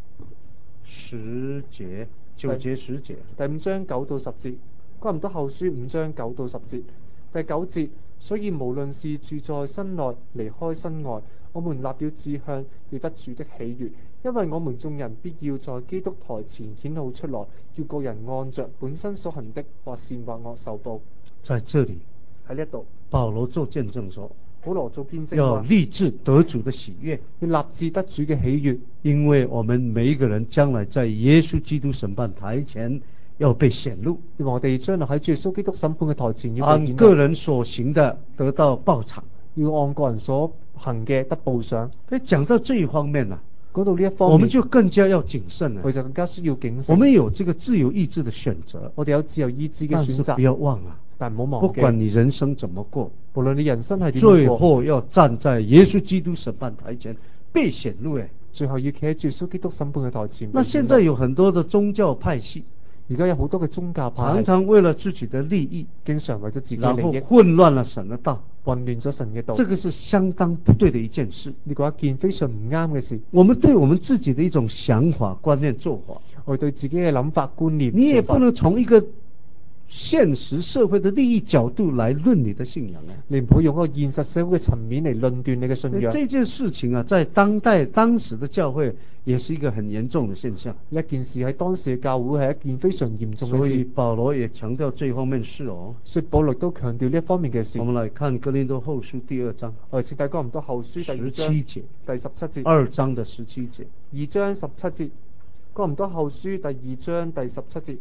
10節、9節、10節。 第5章9到10節。哥林多後書5章9到10節。第9節，所以無論是住在身內，離開身外，我們立了志向，要得主的喜悅，因為我們眾人必要在基督台前顯露出來，叫個人按着本身所行的，或善或惡受報。 在這裡， 喺呢一度， 保羅做見證說， 保羅做見證要立志得主的喜悅， 要立志得主嘅喜悅， 因為我們每一個人將來在耶穌基督審判台前要被顯露， 因為我哋將來喺主耶穌基督審判嘅台前要被顯露， 按個人所行的得到報償， 要按個人所行嘅得報賞。 講到這一方面啊， 講到呢一方面， 我們就更加要謹慎了。 我就更加需要謹慎。 我們有這個自由意志的選擇， 我哋有自由意志嘅選擇， 但是不要忘了， 但唔好忘記， 不管你人生怎麼過， 無論你人生係點最過， 後要站在耶穌基督審判台前被顯露。 最後要企喺主耶穌基督審判嘅台前。 那現在有很多的宗教派系， 而家有好多嘅宗教派， 常常為了自己的利益， 經常為咗自己然後嘅利益， 混亂了神的道， 混亂咗神嘅道。 這個是相當不對的一件事。 呢個一件非常唔啱嘅事。 我們對我們自己的一種想法、觀念、做法， 我哋對自己嘅諗法、觀念， 你也不能從一個現實社會的利益角度來論你的信仰。 你唔可以用一個現實社會嘅層面嚟論斷你嘅信仰。 這件事情啊，在當時的教會也是一個很嚴重的現象。 呢件事喺當時嘅教會係一件非常嚴重嘅事。 所以保羅也強調這方面事哦。 所以保羅都強調呢一方面嘅事。 我們來看哥林多後書第2章。 我哋請睇哥林多後書第2章 17節。 第17節。 2章的17節。 2章17節。 哥林多後書第2章第17節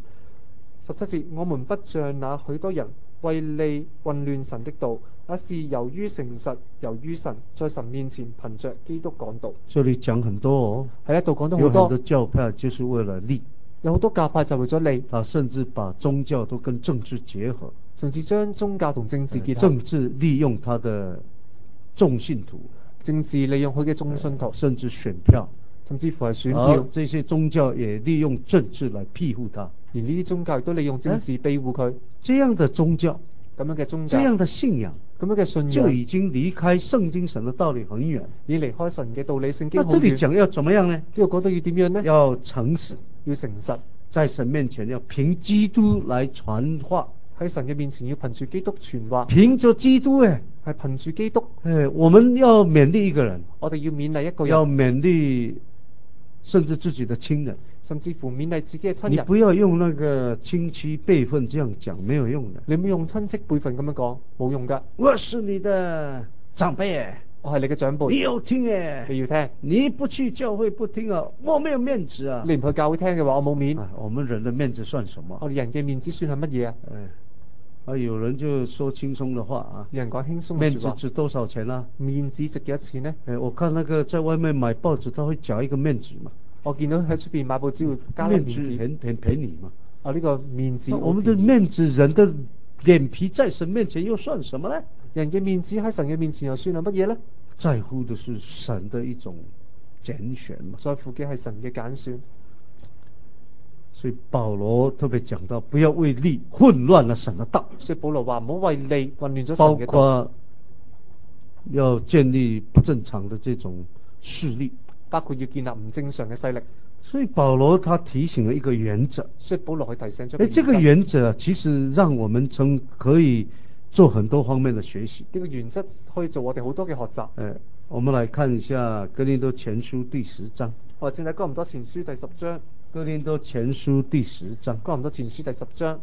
，17節，我們不像那許多人為利混亂神的道，而是由於誠實，由於神，在神面前憑着基督講道。 這裡講很多哦， 喺一度講到有很多好多， 教派就是為了利， 有好多教派就為咗利， 他甚至把宗教都跟政治結合， 甚至將宗教同政治結合， 政治利用他的眾信徒， 政治利用佢嘅眾信徒， 甚至選票， 甚至乎係選而票， 這些宗教也利用政治來庇護他， 而呢啲宗教亦都利用政治庇護佢。 這樣的宗教， 咁樣嘅宗教， 這樣的信仰， 咁樣嘅信就仰， 已經離開聖經神的道理很遠。 已離開神嘅道理，聖經那好遠。 這裡講要怎麼樣呢？ 呢度講到要點樣呢？ 要誠實， 要誠實， 在神面前要憑基督來傳話， 喺神嘅面前要憑住基督傳話， 憑着基督誒， 係憑住基督。 我們要勉勵一個人， 我哋要勉勵一個要人， 勉勵甚至自己的親人。 甚至乎勉勵自己嘅親人。 你不要用那個親戚輩分這樣講，沒有用的。 你唔好用親戚輩分咁樣講，冇用噶。 我是你的長輩， 我係你嘅長輩， 你要聽誒， 你要聽。 你不去教會不聽啊，我沒有面子啊。 你唔去教會聽嘅話，我冇面。 我們人的面子算什麼？ 我哋人嘅面子算係乜嘢啊？ 有人就說輕鬆的話啊， 有人講輕鬆嘅面說話。 子值多少錢啊？ 面子值幾多錢呢？ 我看那個在外面買報紙，他會夾一個面紙嘛。 我見到喺出邊買報紙會加粒面子， 很便宜嘛。 呢個面子， 我們的面子，人的臉皮在神面前又算什麼呢？ 人嘅面子喺神嘅面前又算係乜嘢呢？ 在乎的是神的一種揀選嘛。 在乎嘅係神嘅揀選。 所以保羅特別講到，不要為利混亂了神的道。 所以保羅話唔好為利混亂咗神包嘅道， 括要建立不正常的這種勢力， 包括要建立唔正常嘅勢力。 所以保羅他提醒了一個原則。 所以保羅去提醒咗這個原則其實讓我們可以做很多方面的學習。 呢個原則可以做我哋好多嘅學習。 我們來看一下哥林多前書第10章。 我哋正睇哥林多前書第10章。 哥林多前書第10章。 哥林多前書第10章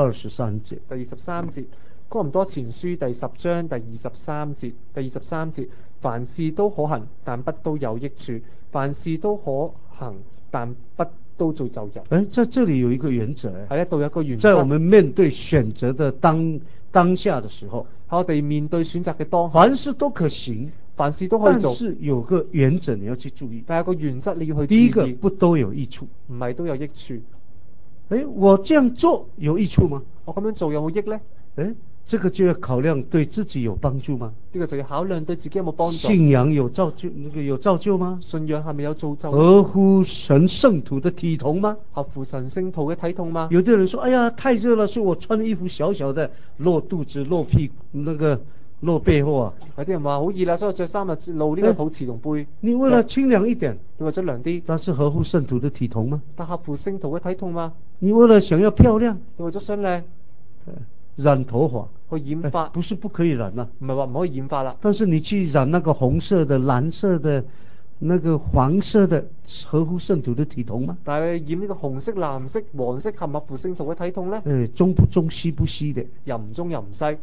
23節。 第23節。哥林多前書第10章第23節。第23節，凡事都可行，但不都有益處；凡事都可行，但不都造就人。 在這裡有一個原則。 喺呢度有一個原則。 在我們面對選擇的當下的時候， 喺我哋面對選擇嘅當下， 凡事都可行， 凡事都可以做， 但是有個原則你要去注意。 但有個原則你要去注意。 第一個，不都有益處， 唔係都有益處。 我這樣做有益處嗎？ 我咁樣做有冇益呢？ 這個就要考量對自己有幫助嗎？ 呢個就要考量對自己有冇幫助。 信仰有造就嗎？ 信仰係咪有造就？ 合乎神聖徒的體統嗎？ 合乎神聖徒嘅體統嗎？ 有的人說，哎呀，太熱了，所以我穿衣服小小的，露肚子、露屁股，露背後啊。 有啲人話好熱啦，所以我着衫啊露呢個肚臍同背。 你為了清涼一點， 你為咗涼啲， 但是合乎聖徒的體統嗎？ 但合乎聖徒嘅體統嗎？ 你為了想要漂亮， 你為咗想靚， 染頭髮， 去染髮， 不是不可以染啊， 唔係話唔可以染髮啦。 但是你去染那個紅色的、藍色的、那個黃色的，合乎聖徒的體統嗎？ 但係你染呢個紅色、藍色、黃色，合唔合乎聖徒嘅體統呢？ 中不中西不西的， 又唔中又唔西。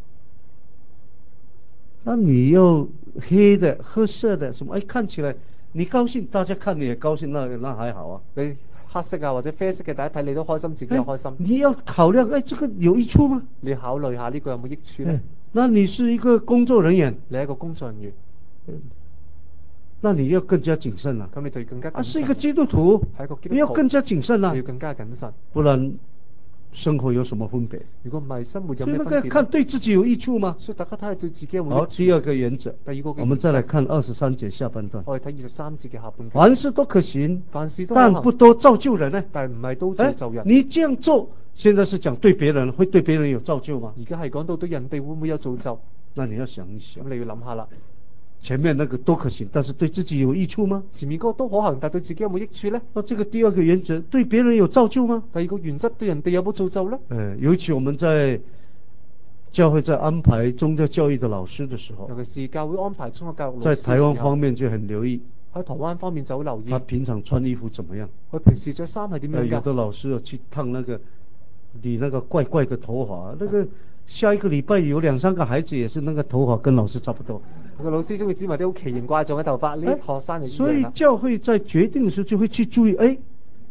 那你要黑的、褐色的什麼？看起來你高興，大家看你也高興，那還好啊。 你黑色啊或者啡色嘅，大家睇你都開心，自己又開心。 你要考量，這個有益處嗎？ 你考慮下呢個有冇益處呢？ 那你是一個工作人員， 你係一個工作人員， 那你要更加謹慎啦。 咁你就要更加謹慎。 是一個基督徒， 係一個基督徒， 你要更加謹慎啦。 你要更加謹慎， 不然生活有什麼分別？ 如果唔係，生活有咩分別？ 所以看對自己有益處嗎？ 所以大家睇下對自己有冇益處。 好，第二個原則， 第二個， 我們再來看23節下半段。 我哋睇23節嘅下半段。 凡事都可行， 凡事都可行， 但不都造就人呢？ 但唔係都造就人。 你這樣做，現在是講對別人，會對別人有造就嗎？ 而家係講到對人哋會唔會有造就？ 那你要想一想。 咁你要諗下啦。 前面那個都可行，但是對自己有益處嗎？ 前面嗰個都可行，但對自己有冇益處呢？ 這個第二個原則，對別人有造就嗎？ 第二個原則，對人哋有冇造就呢？ 尤其我們在教會在安排宗教教育的老師的時候， 尤其是教會安排宗教教育老師， 在台灣方面就很留意。 喺台灣方面就好留意。 他平常穿衣服怎麼樣？ 佢平時着衫係點樣㗎？ 有的老師要去燙理那個怪怪的頭髮，那個下一個禮拜有2-3個孩子也是那個頭髮跟老師差不多。 個老師先會剪埋啲好奇形怪狀嘅頭髮，呢啲學生就所以教會在決定的時候就會去注意，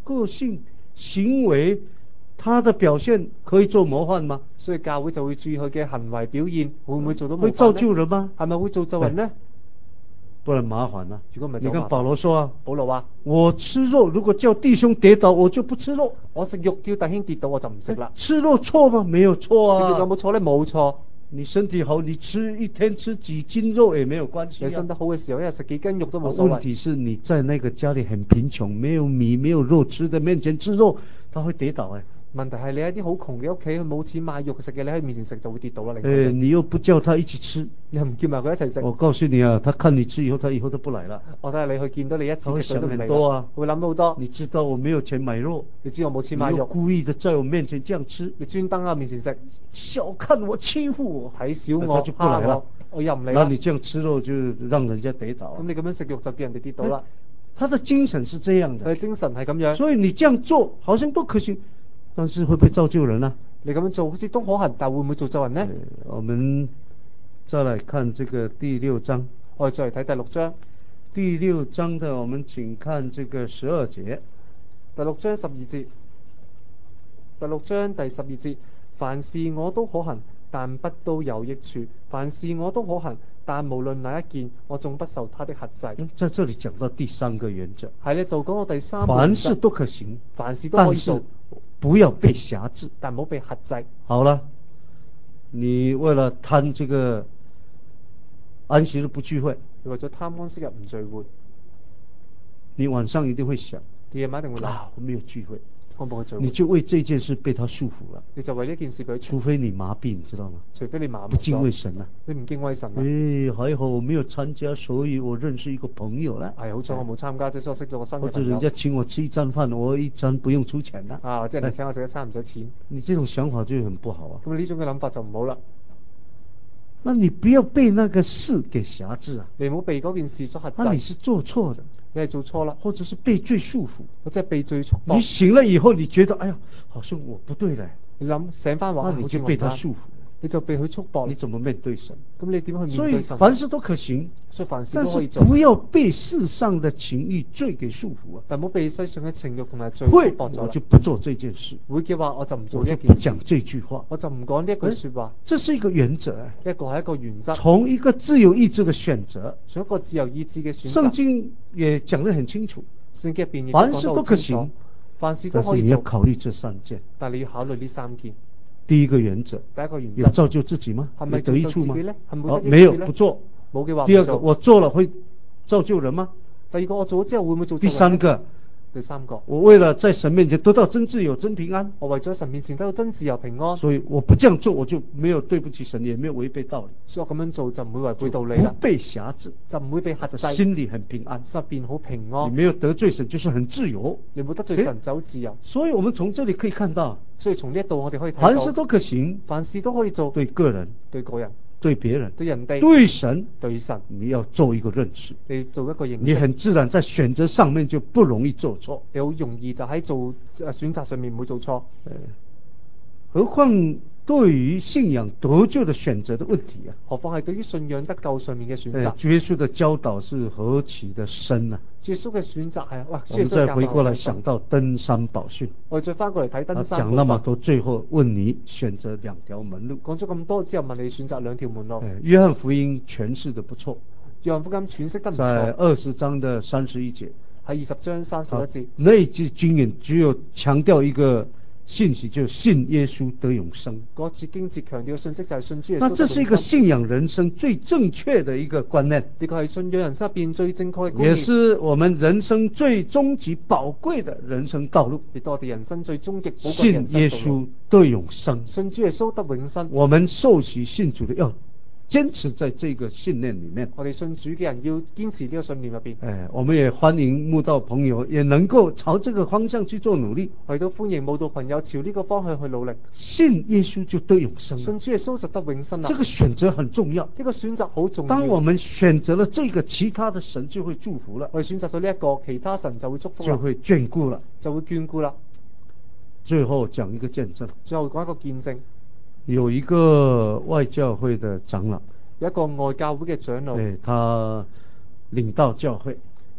個性、行為，他的表現可以做模範嗎？ 所以教會就會注意佢嘅行為表現，會唔會做到模會造範呢？ 就人嗎？ 係咪會造就人呢？ 不然麻煩了。 如果唔係就麻煩。 你看保羅說啊， 保羅話： 我吃肉，如果叫弟兄跌倒，我就不吃肉。 我食肉叫弟兄跌倒，我就唔食啦。 吃肉錯嗎？沒有錯食肉有啊。 冇錯呢？冇錯。 你身體好，你一天吃幾斤肉也沒有關係啊。 你身體好嘅時候，一日食幾斤肉都冇所謂。 問題是你在那個家裏很貧窮，沒有米沒有肉吃的面前吃肉，他會跌倒哎。 問題係你喺啲好窮嘅屋企，佢冇錢買肉食嘅，你喺面前食就會跌倒啦。 你又不叫他一起吃， 你又唔叫埋佢一齊食。 我告訴你啊，他看你吃以後，他以後都不來了。 我睇下你去見到你一次食佢都唔嚟很多啊， 會諗好多。 你知道我沒有錢買肉， 你知我冇錢買肉， 你又故意的在我面前這樣吃， 你專登喺我面前食， 小看我欺負我， 睇小我， 他就不來了。 我又唔嚟啦。 那你這樣吃肉就讓人家跌倒。 咁你咁樣食肉就叫人哋跌倒啦。 他的精神是這樣的， 佢嘅精神係咁樣。 所以你這樣做好像都可行，但是會不會造就人呢？ 你咁樣做好似都可行，但會唔會造就人呢？ 我們再來看這個第6章。 我哋再嚟睇第6章。 第6章的，我們請看這個12節。 第6章12節。第6章第12節，凡事我都可行，但不都有益處；凡事我都可行，但無論哪一件，我總不受他的轄制。 在這裡講到第3個原則， 喺呢度講到第3個原則， 凡事都可行， 凡事都可以做， 不要被轄制， 但唔好被轄制。 好了，你為了貪這個安息日不聚會， 你為咗貪安息日唔聚會， 你晚上一定會想， 你夜晚一定會諗， 我沒有聚會， 我冇去聚會， 你就為這件事被他束縛了。 你就為呢件事俾佢， 除非你麻痹，你知道嗎？ 除非你麻木咗， 不敬畏神啊， 你唔敬畏神啊。 還好我沒有參加，所以我認識一個朋友啦。 好彩我冇參加，所以我識咗個新嘅朋友。 或者人家請我吃一餐飯，我一餐不用出錢啦。 或者人哋請我食一餐唔使錢。 你這種想法就很不好啊。 咁呢種嘅諗法就唔好啦。 那你不要被那個事給轄制啊。 你唔好被嗰件事所轄制。 那你是做錯的， 你係做錯啦， 或者是被罪束縛， 或者係被罪束縛。 你醒了以後，你覺得哎呀，好像我不對了， 你諗醒翻話， 那你就被他束縛， 你就被佢束縛。你怎麼面對神？ 咁你點去面對神？ 所以凡事都可行， 所以凡事都可以做， 但是不要被世上的情欲罪給束縛啊！ 但唔好被世上嘅情欲同埋罪束縛咗。 我就不做這件事。 會嘅話，我就唔做呢一件事。 我就不講這句話， 我就唔講呢一句說話。 這是一個原則， 一個係一個原則。 從一個自由意志的選擇， 從一個自由意志嘅選擇。 聖經也講得很清楚， 聖經入邊亦凡事都可行， 凡事都可以做。 但是你要考慮這3件。 但你要考慮呢3件。 第一個原則， 第一個原則有造就自己嗎？ 係咪得益處嗎？ 沒有，不做。 冇嘅話， 第二個，我做了會造就人嗎？ 第二個，我做咗之後會唔會造就人？第三個， 我為了在神面前得到真自由、真平安， 我為咗神面前得到真自由平安， 所以我不這樣做，我就沒有對不起神，也沒有違背道理。 所以我咁樣做就唔會違背道理啦， 不被轄制， 就唔會被轄制， 心裏很平安， 心入邊好平安。 你沒有得罪神，就是很自由。 你冇得罪神就好自由。 所以我們從這裡可以看到， 所以從呢一度我哋可以睇到， 凡事都可行， 凡事都可以做， 對個人、 對個人、 對別人、 對人哋、 對神、 對神， 你要做一個認識， 你做一個認識， 你很自然在選擇上面就不容易做錯， 你好容易就喺做選擇上面唔會做錯。 何況對於信仰得救的選擇的問題啊， 何況係對於信仰得救上面嘅選擇， 主耶穌的教導是何其的深啊！ 主耶穌嘅選擇係，哇！ 我們再回過來想到登山寶訓， 我哋再翻過嚟睇登山寶訓， 講那麼多，最後問你選擇2條門路。 講咗咁多之後，問你選擇2條門路。 約翰福音詮釋得不錯， 約翰福音詮釋得唔錯， 在20章的31節， 喺20章31節， 那一節經文只有強調一個信息，就是信耶穌得永生。 嗰節經節強調嘅信息就係信主耶穌。 那這是一個信仰人生最正確的一個觀念， 呢個係信仰人生入邊最正確嘅觀念， 也是我們人生最終極寶貴的人生道路。 亦都係我哋人生最終極寶貴嘅人生道路。 信耶穌得永生， 信主耶穌得永生。 我們受洗信主的要堅持在這個信念裡面。 我哋信主嘅人要堅持呢個信念入邊。 我們也歡迎慕道朋友也能夠朝這個方向去做努力。 我哋都歡迎慕道朋友朝呢個方向去努力。 信耶穌就得永生， 信主耶穌就得永生啦。 這個選擇很重要， 呢個選擇好重要。 當我們選擇了這個，其他的神就會祝福了。 我哋選擇咗呢一個，其他神就會祝福啦， 就會眷顧了， 就會眷顧啦。 最後講一個見證， 最後講一個見證， 有一個外教會的長老， 有一個外教會嘅長老， 他領導教會，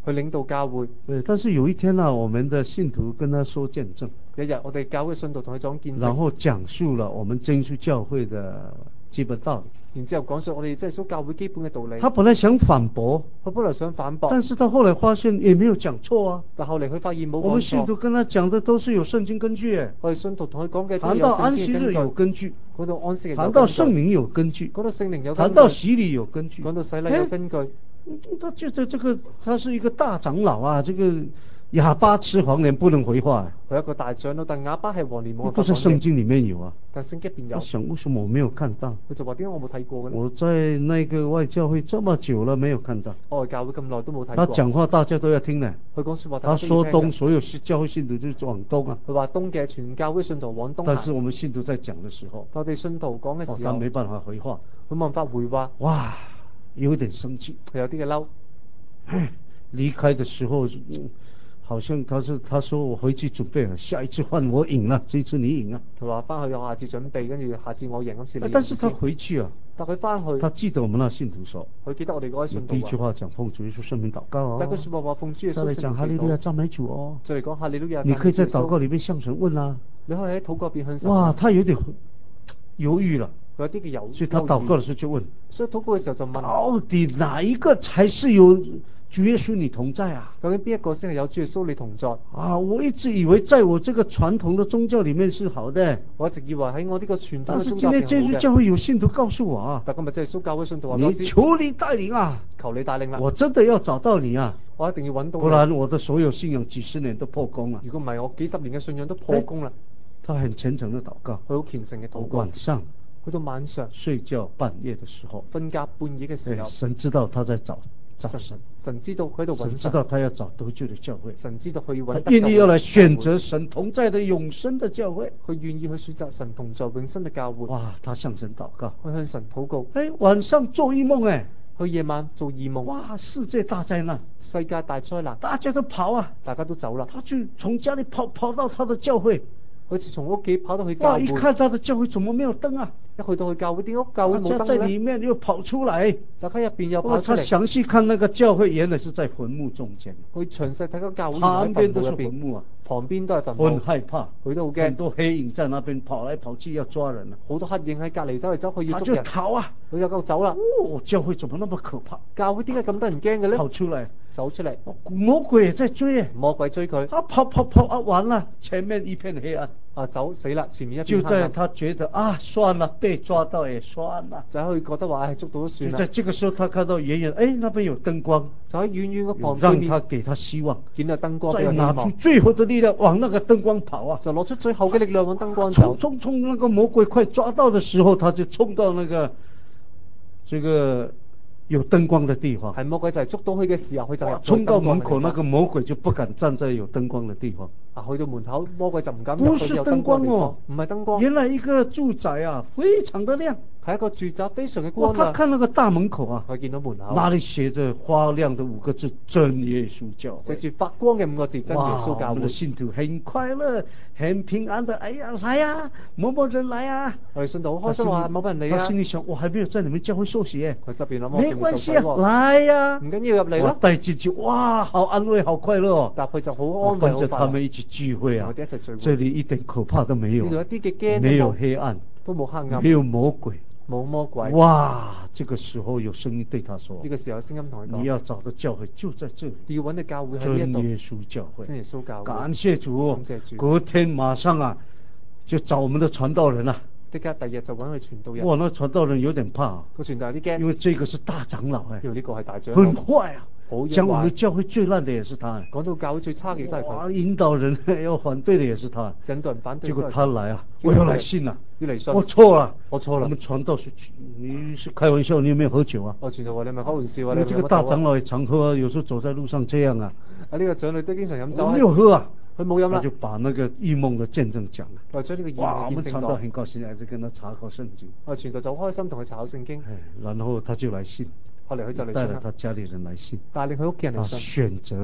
去領導教會。 對，但是有一天呢，我們的信徒跟他說見證， 一日我哋教會信徒同佢講見證， 然後講述了我們真耶穌教會的基本道理。 然之後講述我哋真耶穌教會基本嘅道理。 他本來想反駁， 佢本來想反駁， 但是他後來發現也沒有講錯啊。 但後嚟佢發現冇講錯。 我們信徒跟他講的都是有聖經根據誒。 我哋信徒同佢講嘅都談有聖到安息日經嘅根據。 有根據， 講到安息日有談根據， 到聖靈有根據， 講到聖靈有根據， 談到洗禮有根據， 講到洗禮有根據。 他覺得這個他是一個大長老啊，這個啞巴吃黃連不能回話。 佢一個大長老，但啞巴係黃連冇辦法不是聖經裏面有啊。 但聖經入邊有。 我想為什麼我沒有看到？ 佢就話點解我冇睇過嘅呢？ 我在那個外教會這麼久了，沒有看到。 我教會咁耐都冇睇過。 他講話大家都要聽呢。 佢講說話， 他說東，所有教會信徒就往東啊。 佢話東嘅全教會信徒往東。 但是我們信徒在講的時候， 我哋信徒講嘅時候， 他沒辦法回話， 佢冇辦法回話。 哇，有點生氣， 佢有啲嘅嬲。 離開的時候，好像他說我回去準備了，下一次換我贏了，這一次你贏啊。 佢話翻去我下次準備，跟住下次我贏，今次你贏。 但是他回去啊， 但佢翻去， 他記得我們那信徒說， 佢記得我哋嗰位信徒第一句話講奉主耶穌聖名禱告哦。 第一句說話奉主耶穌聖名禱告。 再嚟講哈利路亞讚美主哦。 再嚟講哈利路亞。 你可以在禱告裏面向神問啊。 你可以喺禱告入邊向神。 哇，他有點猶豫了。 佢有啲嘅猶豫。 所以他禱告的時候就問， 所以禱告嘅時候就問， 到底哪一個才是有主耶穌你同在啊？ 究竟邊一個先係有主耶穌你同在啊？我一直以為在我這個傳統的宗教裏面是好的， 我一直以為喺我呢個傳統嘅宗教入邊好嘅。 但是今天真耶穌教會有信徒告訴我啊， 但今日真耶穌教會信徒話你求你帶領啊， 求你帶領啦， 我真的要找到你啊， 我一定要揾到你， 不然我的所有信仰幾十年都破功了。 如果唔係，我幾十年嘅信仰都破功啦。 他很虔誠的禱告， 佢好虔誠嘅禱告。 晚上去到晚上睡覺半夜的時候， 瞓覺半夜嘅時候， 神知道他在找神， 神知道佢喺度揾神， 神知道他要找得救的教會， 神知道佢要揾， 他願意要來選擇神同在的永生的教會， 佢願意去選擇神同在永生嘅教會。 哇！他向神禱告， 佢向神禱告。 晚上做異夢， 佢夜晚做異夢。 哇！世界大災難， 世界大災難， 大家都跑啊， 大家都走啦。 他就從家裏跑到他的教會， 好似從屋企跑到去教會。 哇！一看他的教會怎麼沒有燈啊？ 一去到去教會，點解教會冇燈呢？ 在裏面又跑出來， 大家入邊又跑出嚟。 他詳細看那個教會，原來是在墳墓中間。 佢詳細睇個教會， 旁邊都是墳墓啊， 旁邊都係墳墓。 很害怕， 佢都好驚。 很多黑影在那邊跑來跑去要抓人啊， 好多黑影喺隔離走嚟走去要捉人。 他就逃啊， 佢就夠走啦。 哦，教會怎麼那麼可怕？ 教會點解咁多人驚嘅咧？ 跑出來， 走出嚟， 魔鬼也在追， 魔鬼追佢。 他跑啊，完了，前面一片黑暗。 啊，走死啦！前面一片黑暗。 就在他覺得啊，算了，被抓到也算了， 就喺佢覺得話係捉到都算啦。 就在這個時候，他看到遠遠，那邊有燈光， 就喺遠遠個旁邊， 讓他給他希望， 見到燈光， 再拿出最後的力量往那個燈光跑啊！ 就攞出最後嘅力量往燈光走。 衝那個魔鬼快抓到的時候，他就衝到那個這個有燈光的地方。 係魔鬼就係捉到佢嘅時候，佢就係衝到門口，那個魔鬼就不敢站在有燈光的地方。 啊，去到門口，魔鬼就唔敢。 不是燈光哦， 唔係燈光。 原來一個住宅啊，非常的亮。 係一個住宅，非常嘅光亮。 他看那個大門口啊， 佢見到門口， 那裏寫着發亮的5個字：真耶穌教會。 寫住發光嘅5個字：真耶穌教會。 我們的信徒很快樂，很平安的，哎呀，來啊，某某人來啊。 我哋信徒好開心話，某某人嚟啊。 他心裏想，我還沒有在你們教會受洗。 佢心入邊諗， 沒關係啊，來呀， 唔緊要入嚟啦。 帶進去，哇，好安慰，好快樂哦。 但佢就好安慰， 跟着他們一起聚會啊， 我哋一齊聚會。 這裏一點可怕都沒有， 呢度一啲嘅驚， 沒有黑暗， 都冇黑暗， 沒有魔鬼。 冇魔鬼。 哇！這個時候有聲音對他說： 呢個時候有聲音同佢講， 你要找的教會就在這裡， 你要揾嘅教會喺呢一度。 真耶穌教會， 真耶穌教會。 感謝主， 感謝主。 隔天馬上啊，就找我們的傳道人啊。 即刻第二日就揾佢傳道人。 哇！那傳道人有點怕啊， 個傳道有啲驚， 因為這個是大長老哎， 因為呢個係大長老， 很壞啊。講我們教會最爛的也是他， 講到教會最差嘅都係佢。 引導人要反對的也是他， 引導人反對。 結果他來啊，我要來信啊， 要嚟信。 我錯了， 我錯了。 我們傳道是，你是開玩笑，你有沒有喝酒啊？ 我傳道話你咪開玩笑啊！ 你這個大長老也常喝啊，有時候走在路上這樣啊。 啊，呢個長老都經常飲酒。 我沒有喝啊， 佢冇飲啦。 他就把那個異夢的見證講了。 我將呢個異夢哇，我嘅見證講。 們傳道很高興，就跟他查考聖經。 我傳道就好開心同佢查考聖經。 然後他就來信。 後嚟佢就嚟信啦， 帶了他家裏人來信， 帶領佢屋企人嚟信。 他選擇了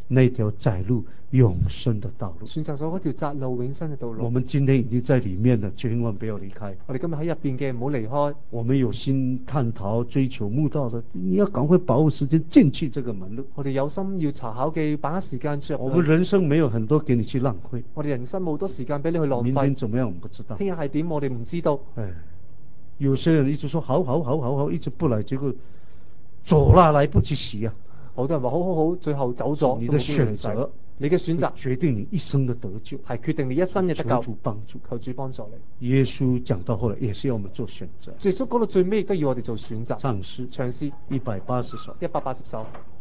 那條窄路永生的道路。 選擇咗嗰條窄路永生嘅道路。 我們今天已經在裡面了，千萬不要離開。 我哋今日喺入邊嘅唔好離開。 我們有心探討追求慕道的，你要趕快把握時間進去這個門路。 我哋有心要查考嘅，把握時間進入。 我們人生沒有很多給你去浪費。 我哋人生冇好多時間俾你去浪費。 明天怎麼樣我們不知道。 聽日係點我哋唔知道。 有些人一直說好，一直不來，結果走啦，來不及洗啊。 好多人話好，最後走咗。 你的選擇， 你嘅選擇決定你一生的得救， 係決定你一生嘅得救。 求主幫助， 求主幫助你。 耶穌講到後來也是要我們做選擇。 耶穌講到最尾亦都要我哋做選擇。 唱詩 180首。 180首。